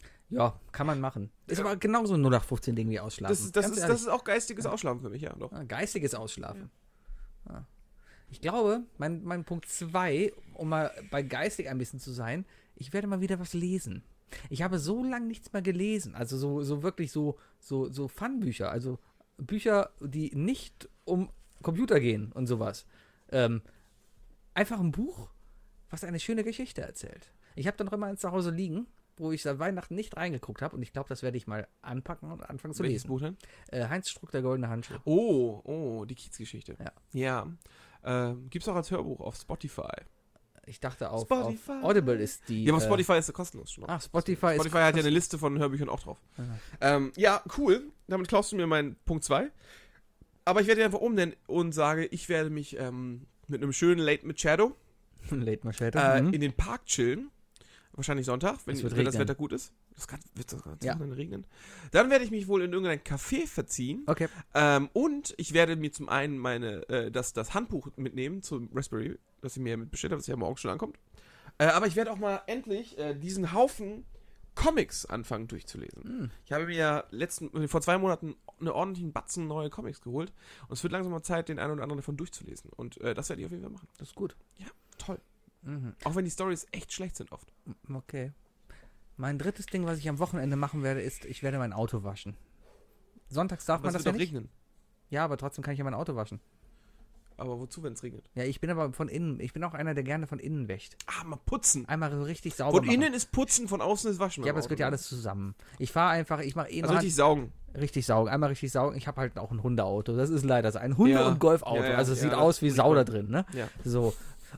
Ja, kann man machen. Ist Ja. aber genauso ein null acht fünfzehn Ding wie ausschlafen. Das ist, das, Ganz ist, ehrlich. das ist auch geistiges Ausschlafen für mich, ja, doch. Ah, geistiges Ausschlafen. Ah. Ich glaube, mein, mein Punkt zwei, um mal bei geistig ein bisschen zu sein, ich werde mal wieder was lesen. Ich habe so lange nichts mehr gelesen. Also so, so wirklich so, so, so Fun-Bücher. Also Bücher, die nicht um Computer gehen und sowas. Ähm, einfach ein Buch, was eine schöne Geschichte erzählt. Ich habe dann noch immer eins zu Hause liegen, wo ich seit Weihnachten nicht reingeguckt habe und ich glaube, das werde ich mal anpacken und anfangen zu Welches lesen. Buch denn? Äh, Heinz Struck, der goldene Handschuh. Oh, oh, die Kiezgeschichte. Ja. Ja. Ähm, gibt's auch als Hörbuch auf Spotify. Ich dachte auf, Spotify. auf Audible ist die. Ja, aber äh, Spotify ist ja kostenlos schon. Ach, Spotify, Spotify ist hat ja eine Liste von Hörbüchern auch drauf. Ähm, ja, cool. Damit klaust du mir meinen Punkt zwei. Aber ich werde ihn einfach umnennen und sage, ich werde mich ähm, mit einem schönen Late mit Shadow Late Machete. äh, mhm. in den Park chillen. Wahrscheinlich Sonntag, wenn, Es wird wenn das regnen. Wetter gut ist. Das kann, wird das ganz Ja. dann regnen. Dann werde ich mich wohl in irgendein Café verziehen. Okay. Ähm, und ich werde mir zum einen meine, äh, das, das Handbuch mitnehmen zum Raspberry, das ich mir mit bestellt habe, das ja morgen schon ankommt. Äh, aber ich werde auch mal endlich äh, diesen Haufen Comics anfangen durchzulesen. Hm. Ich habe mir ja letzten, vor zwei Monaten eine ordentlichen Batzen neue Comics geholt. Und es wird langsam mal Zeit, den einen oder anderen davon durchzulesen. Und äh, das werde ich auf jeden Fall machen. Das ist gut. Ja, toll. Mhm. Auch wenn die Storys echt schlecht sind oft. Okay. Mein drittes Ding, was ich am Wochenende machen werde, ist, ich werde mein Auto waschen. Sonntags darf Aber man es das wird ja auch nicht. regnen. Ja, aber trotzdem kann ich ja mein Auto waschen. Aber wozu, wenn es regnet? Ja, ich bin aber von innen, ich bin auch einer, der gerne von innen wäscht. Ah, mal putzen. Einmal so richtig sauber Von machen. innen ist putzen, von außen ist waschen. Ja, beim aber es gehört ja Auto, ne? alles zusammen. Ich fahre einfach, ich mache eh Also noch richtig saugen. richtig saugen. Einmal richtig saugen. Ich habe halt auch ein Hundeauto. Das ist leider so. Ein Hunde- Ja. und Golfauto. Ja, ja, also es ja, sieht das aus wie ist Sau da furchtbar. drin, ne? Ja. So.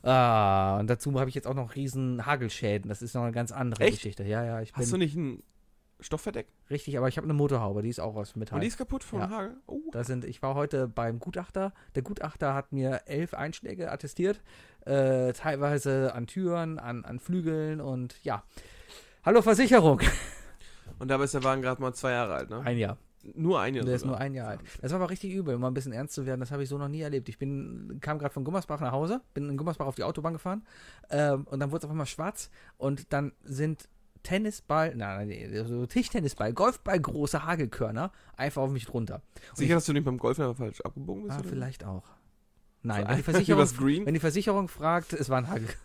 Ah, und dazu habe ich jetzt auch noch riesen Hagelschäden. Das ist noch eine ganz andere Echt? Geschichte. Ja, ja, ich bin Hast du nicht ein Stoffverdeck? richtig, aber ich habe eine Motorhaube, die ist auch aus Metall. Und die ist kaputt vom Ja. Hagel? Oh. Da sind, ich war heute beim Gutachter. Der Gutachter hat mir elf Einschläge attestiert. Äh, teilweise an Türen, an, an Flügeln und ja. Hallo Versicherung. Und dabei ist der Wagen gerade mal zwei Jahre alt, ne? Ein Jahr. Nur ein Jahr Der ist sogar. nur ein Jahr alt. Das war aber richtig übel, um mal ein bisschen ernst zu werden. Das habe ich so noch nie erlebt. Ich bin, kam gerade von Gummersbach nach Hause, bin in Gummersbach auf die Autobahn gefahren ähm, und dann wurde es auf einmal schwarz und dann sind Tennisball, nein, nein, so Tischtennisball, Golfball, große Hagelkörner einfach auf mich drunter. Und Sicher, dass du nicht beim Golfen aber falsch abgebogen ich, bist? ah, oder? vielleicht auch. Nein, So wenn die, einfach Versicherung, übers Green? wenn die Versicherung fragt, es war ein Hagel.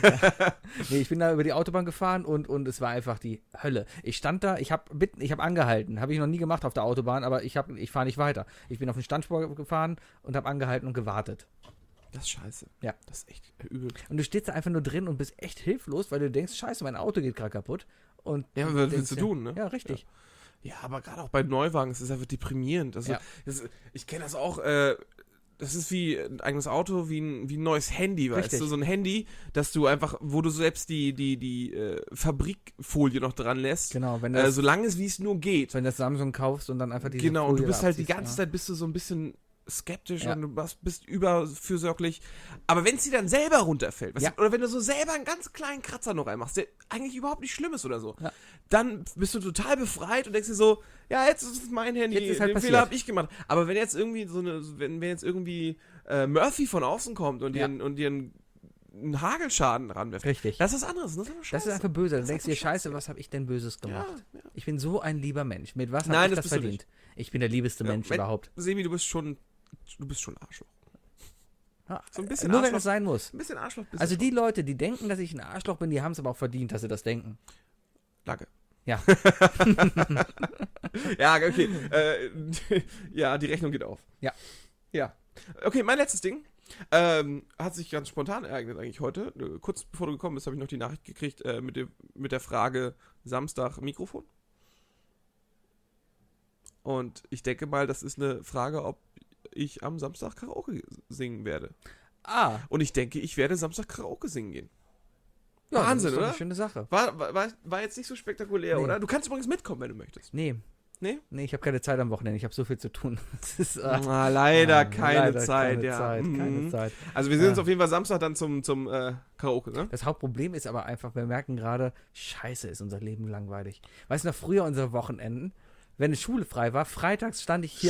Nee, ich bin da über die Autobahn gefahren und, und es war einfach die Hölle. Ich stand da, ich habe ich hab angehalten, habe ich noch nie gemacht auf der Autobahn, aber ich, hab- ich fahre nicht weiter. Ich bin auf den Standspur gefahren und habe angehalten und gewartet. Das ist scheiße. Ja. Das ist echt übel. Und du stehst da einfach nur drin und bist echt hilflos, weil du denkst, scheiße, mein Auto geht gerade kaputt. Und Ja, du was denkst willst du dir- tun, ne? Ja, richtig. Ja, aber gerade auch bei Neuwagen, es ist einfach deprimierend. Also, Ja. das, ich kenne das auch, äh, das ist wie ein eigenes Auto, wie ein, wie ein neues Handy, weißt Richtig. du? So ein Handy, dass du einfach, wo du selbst die, die, die äh, Fabrikfolie noch dran lässt, Genau, wenn äh, das, so lange es wie es nur geht. wenn das Samsung kaufst und dann einfach diese Genau, und du Folie bist halt die abziehst, ganze ja. Zeit bist du so ein bisschen skeptisch Ja. und du bist, bist überfürsorglich. Aber wenn es dir dann selber runterfällt, weißt Ja. du, oder wenn du so selber einen ganz kleinen Kratzer noch reinmachst, der eigentlich überhaupt nicht schlimm ist oder so, Ja. dann bist du total befreit und denkst dir so, ja, jetzt ist es mein Handy, Jetzt ist halt den passiert. Fehler habe ich gemacht. Aber wenn jetzt irgendwie so eine, wenn, wenn jetzt irgendwie äh, Murphy von außen kommt und dir, Ja. ein- und dir ein einen Hagelschaden ranwerfen. Richtig. Das ist was anderes. Das ist, einfach Das ist einfach böse. Dann Das ist denkst du dir, einfach scheiße, scheiße. was habe ich denn Böses gemacht? Ja, ja. Ich bin so ein lieber Mensch. Mit was habe Nein, ich das das bist du verdient? Ich bin der liebste Ja, Mensch wenn- überhaupt. Sebi, du bist schon, du bist schon Arschloch. Ja, So ein bisschen Nur wenn Arschloch. es sein muss. Ein bisschen Arschloch bist Also du die Leute, die denken, dass ich ein Arschloch bin, die haben es aber auch verdient, dass sie das denken. schon. Danke. Ja. Ja, okay. Äh, ja, die Rechnung geht auf. Ja. Ja. Okay, mein letztes Ding. Ähm, hat sich ganz spontan ereignet eigentlich heute. Äh, Kurz bevor du gekommen bist, habe ich noch die Nachricht gekriegt äh, mit, dem, mit der Frage Samstag Mikrofon. Und ich denke mal, das ist eine Frage, ob ich am Samstag Karaoke singen werde. Ah. Und ich denke, ich werde Samstag Karaoke singen gehen. Ja, Wahnsinn, das ist doch oder? eine schöne Sache. War, war, war- war jetzt nicht so spektakulär, Nee. oder? Du kannst übrigens mitkommen, wenn du möchtest. Nee. Nee? Nee, ich habe keine Zeit am Wochenende. Ich habe so viel zu tun. Das ist, äh, Ah, leider ah, keine leider Zeit, keine ja. Zeit, keine Mhm. Zeit. Also wir sehen uns Ja. auf jeden Fall Samstag dann zum, zum äh, Karaoke, ne? Das Hauptproblem ist aber einfach, wir merken gerade, scheiße, ist unser Leben langweilig. Weißt du noch, früher unsere Wochenenden, wenn die Schule frei war, freitags stand ich hier.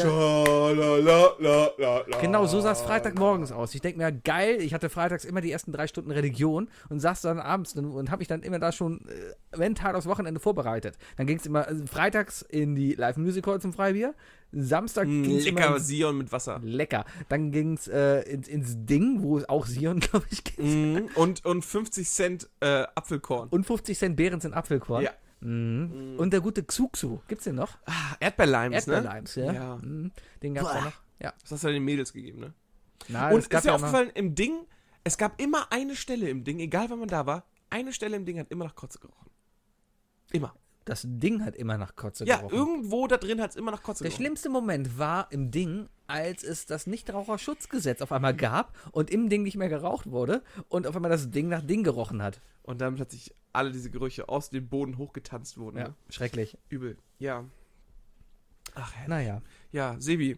Genau, so sah es Freitagmorgens aus. Ich denke mir, geil, ich hatte freitags immer die ersten drei Stunden Religion und saß dann abends und, und habe mich dann immer da schon äh, mental aufs Wochenende vorbereitet. Dann ging es immer äh, freitags in die Live-Music Hall zum Freibier, Samstag Mm, ging es immer lecker ins, Sion mit Wasser. lecker. Dann ging es äh, ins, ins Ding, wo es auch Sion, glaube ich, gibt. Mhm. Und, und fünfzig Cent äh, Apfelkorn. Und fünfzig Cent Behrens in Apfelkorn. Ja. Mhm. Und der gute Xuxu, gibt's den noch? Ah, Erdbeerlimes, ne? Erdbeerlimes, ja. Ja. Mhm. Den gab's Boah. auch noch. Ja. Das hast du den Mädels gegeben, ne? Na, Und es gab ist dir ja mal- aufgefallen, im Ding, es gab immer eine Stelle im Ding, egal wann man da war, eine Stelle im Ding hat immer nach Kotze gerochen. Immer. das Ding hat immer nach Kotze Ja, gerochen. irgendwo da drin hat es immer nach Kotze Der gerochen. schlimmste Moment war im Ding, als es das Nichtraucherschutzgesetz auf einmal gab und im Ding nicht mehr geraucht wurde und auf einmal das Ding nach Ding gerochen hat. Und dann plötzlich alle diese Gerüche aus dem Boden hochgetanzt wurden. Ja, Ne? schrecklich. Übel. Ja. Ach, herrlich. Naja, Ja, Sebi,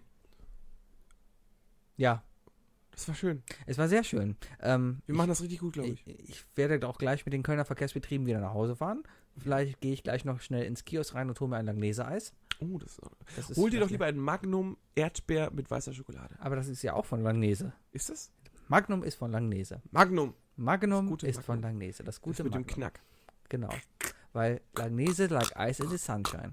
ja, das war schön. es war sehr schön. Ähm, Wir machen das richtig gut, glaube ich. ich, ich werde auch gleich mit den Kölner Verkehrsbetrieben wieder nach Hause fahren. Vielleicht gehe ich gleich noch schnell ins Kiosk rein und hole mir ein Langnese-Eis. Oh, das ist, Das ist hol dir doch das- lieber ein Magnum Erdbeer mit weißer Schokolade. Aber das ist ja auch von Langnese. Ist das? Magnum ist von Langnese. Magnum. Magnum Das gute ist von Magnum. Langnese. Das Das gute mit dem Magnum. Knack. Genau. Weil Langnese like ice in the sunshine.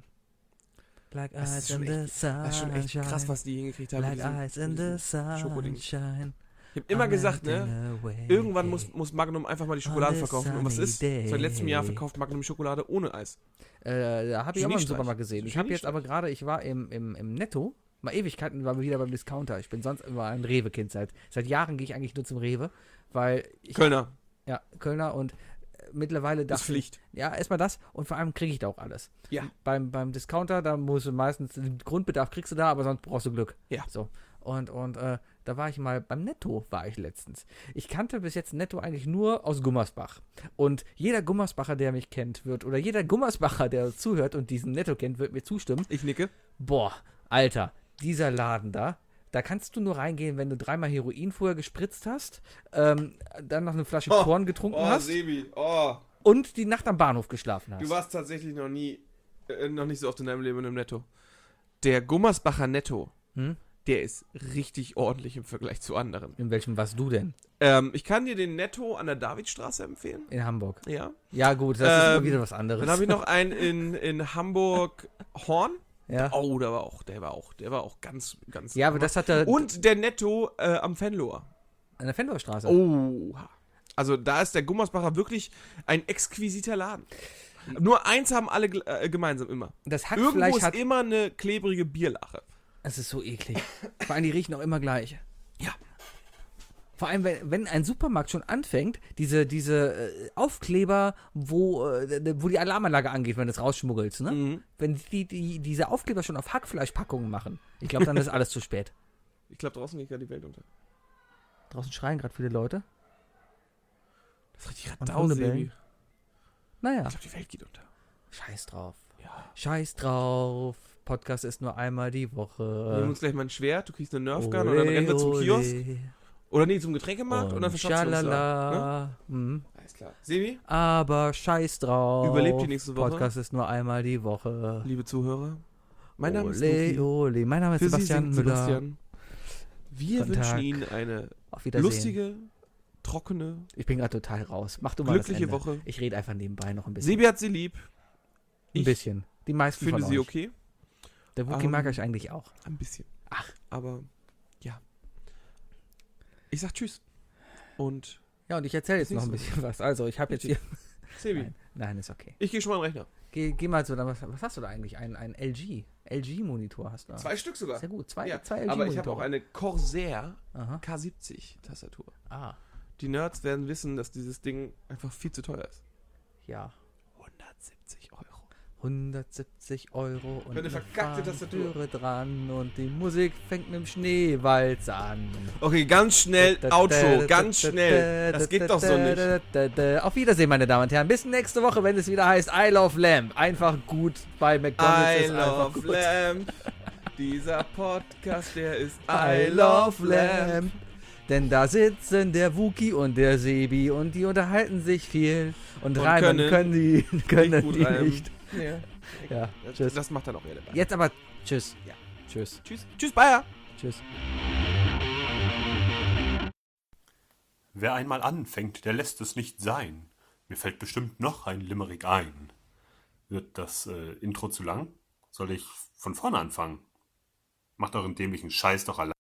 Like Das ist ice schon in the echt- Das ist schon echt sunshine. krass, was die hingekriegt haben. Like mit diesem- ice mit in the diesem Schokodings. sunshine. Ich habe immer I'm gesagt, ne? melting away. Irgendwann muss, muss Magnum einfach mal die Schokolade On a verkaufen. Und was sunny ist? day. Seit letztem Jahr verkauft Magnum die Schokolade ohne Eis. Äh, da habe ich auch mal im Geniestreich. Supermarkt gesehen. Ich habe jetzt Geniestreich. aber gerade, ich war im, im, im Netto, mal Ewigkeiten war wir wieder beim Discounter. Ich bin sonst immer ein Rewe-Kind. Seit, seit Jahren gehe ich eigentlich nur zum Rewe, weil ich, Kölner. ja, Kölner und äh, mittlerweile Das ist dachte Pflicht. ja, erstmal das und vor allem kriege ich da auch alles. Ja. Beim, beim Discounter, da musst du meistens, den Grundbedarf kriegst du da, aber sonst brauchst du Glück. Ja. So. Und, und äh, da war ich mal, beim Netto war ich letztens. Ich kannte bis jetzt Netto eigentlich nur aus Gummersbach. Und jeder Gummersbacher, der mich kennt, wird, oder jeder Gummersbacher, der zuhört und diesen Netto kennt, wird mir zustimmen. Ich nicke. Boah, Alter, dieser Laden da, da kannst du nur reingehen, wenn du dreimal Heroin vorher gespritzt hast, ähm, dann noch eine Flasche Oh, Korn getrunken hast Sebi. Oh. und die Nacht am Bahnhof geschlafen hast. Du warst tatsächlich noch nie, äh, noch nicht so oft in deinem Leben im Netto. Der Gummersbacher Netto, Hm? der ist richtig ordentlich im Vergleich zu anderen. In welchem warst du denn? Ähm, ich kann dir den Netto an der Davidstraße empfehlen. In Hamburg. Ja. Ja, gut, das ist Ähm, immer wieder was anderes. Dann habe ich noch einen in, in Hamburg Horn. ja. Oh, der war auch, der war auch, der war auch ganz, ganz. ja, aber das hat er Und der Netto äh, am Fenloher. an der Fendorstraße. Oh. Also da ist der Gummersbacher wirklich ein exquisiter Laden. Nur eins haben alle gl- äh, gemeinsam immer. Das Irgendwo Hackfleisch ist hat. immer eine klebrige Bierlache. Es ist so eklig. Vor allem, die riechen auch immer gleich. Ja. Vor allem, wenn, wenn ein Supermarkt schon anfängt, diese, diese äh, Aufkleber, wo, äh, wo die Alarmanlage angeht, wenn du es rausschmuggelst, ne? Mhm. Wenn die, die diese Aufkleber schon auf Hackfleischpackungen machen, ich glaube, dann ist alles zu spät. Ich glaube, draußen geht gerade die Welt unter. Draußen schreien gerade viele Leute. Das ist richtig Und Radau, Hunde Sebi. bellen. Naja, Ich glaube, die Welt geht unter. scheiß drauf. Ja. Scheiß drauf. Podcast ist nur einmal die Wir Woche. nehmen uns gleich mal ein Schwert, du kriegst eine Nerfgun und dann rennen wir zum Ole, Kiosk. ole. Oder nee, zum Getränkemarkt und, Und dann verschaffen wir uns da. Ne? schalala. Mhm. Alles klar. Sebi, Aber scheiß drauf. Überlebt die nächste Woche. Podcast ist nur einmal die Woche. liebe Zuhörer, mein Name ist Ole, Luki. ole. Mein Name ist Für Sebastian Sie singt Müller. Sebastian. Wir Guten wünschen Tag. Ihnen eine Auf Wiedersehen. lustige trockene, Ich bin gerade total raus. Mach du mal glückliche das Ende. Woche. Ich rede einfach nebenbei noch ein bisschen. Sebi hat sie lieb. ein ich bisschen. Die meisten Finde von sie euch. okay. Der Wookie Ähm, mag euch eigentlich auch. Ein bisschen. Ach. Aber ja. Ich sag Tschüss. Und Ja, und ich erzähle jetzt Bis noch ein nächste bisschen was. Also, ich habe jetzt hier... Sebi, Nein, nein, ist okay. ich gehe schon mal in den Rechner. Geh, geh mal zu... Was, was hast du da eigentlich? Ein, ein L G. L G-Monitor hast du da. Zwei Stück sogar. Sehr gut. Zwei, Ja, zwei L G-Monitore. aber ich habe auch eine Corsair Aha. K siebzig Tastatur. Ah, Die Nerds werden wissen, dass dieses Ding einfach viel zu teuer ist. ja. hundertsiebzig Euro. hundertsiebzig Euro und Für eine verkackte Tastatur. Tastatur dran und die Musik fängt mit dem Schneewalz an. Okay, ganz schnell Outro, ganz schnell. Das geht doch so nicht. Auf Wiedersehen, meine Damen und Herren. Bis nächste Woche, wenn es wieder heißt I Love Lamp. Einfach gut bei McDonald's. I ist einfach love gut. Lamp. Dieser Podcast, der ist I love Lamp. Denn da sitzen der Wookie und der Sebi und die unterhalten sich viel und, Und reimen können können die, können Nicht gut die reimen. nicht. Ja. Ja, Das, tschüss. das macht dann auch relevant. Jetzt aber tschüss. Ja. Tschüss. Tschüss. Tschüss, Bayer. Tschüss. Wer einmal anfängt, der lässt es nicht sein. Mir fällt bestimmt noch ein Limerick ein. Wird das äh, Intro zu lang? Soll ich von vorne anfangen? Macht euren dämlichen Scheiß doch allein.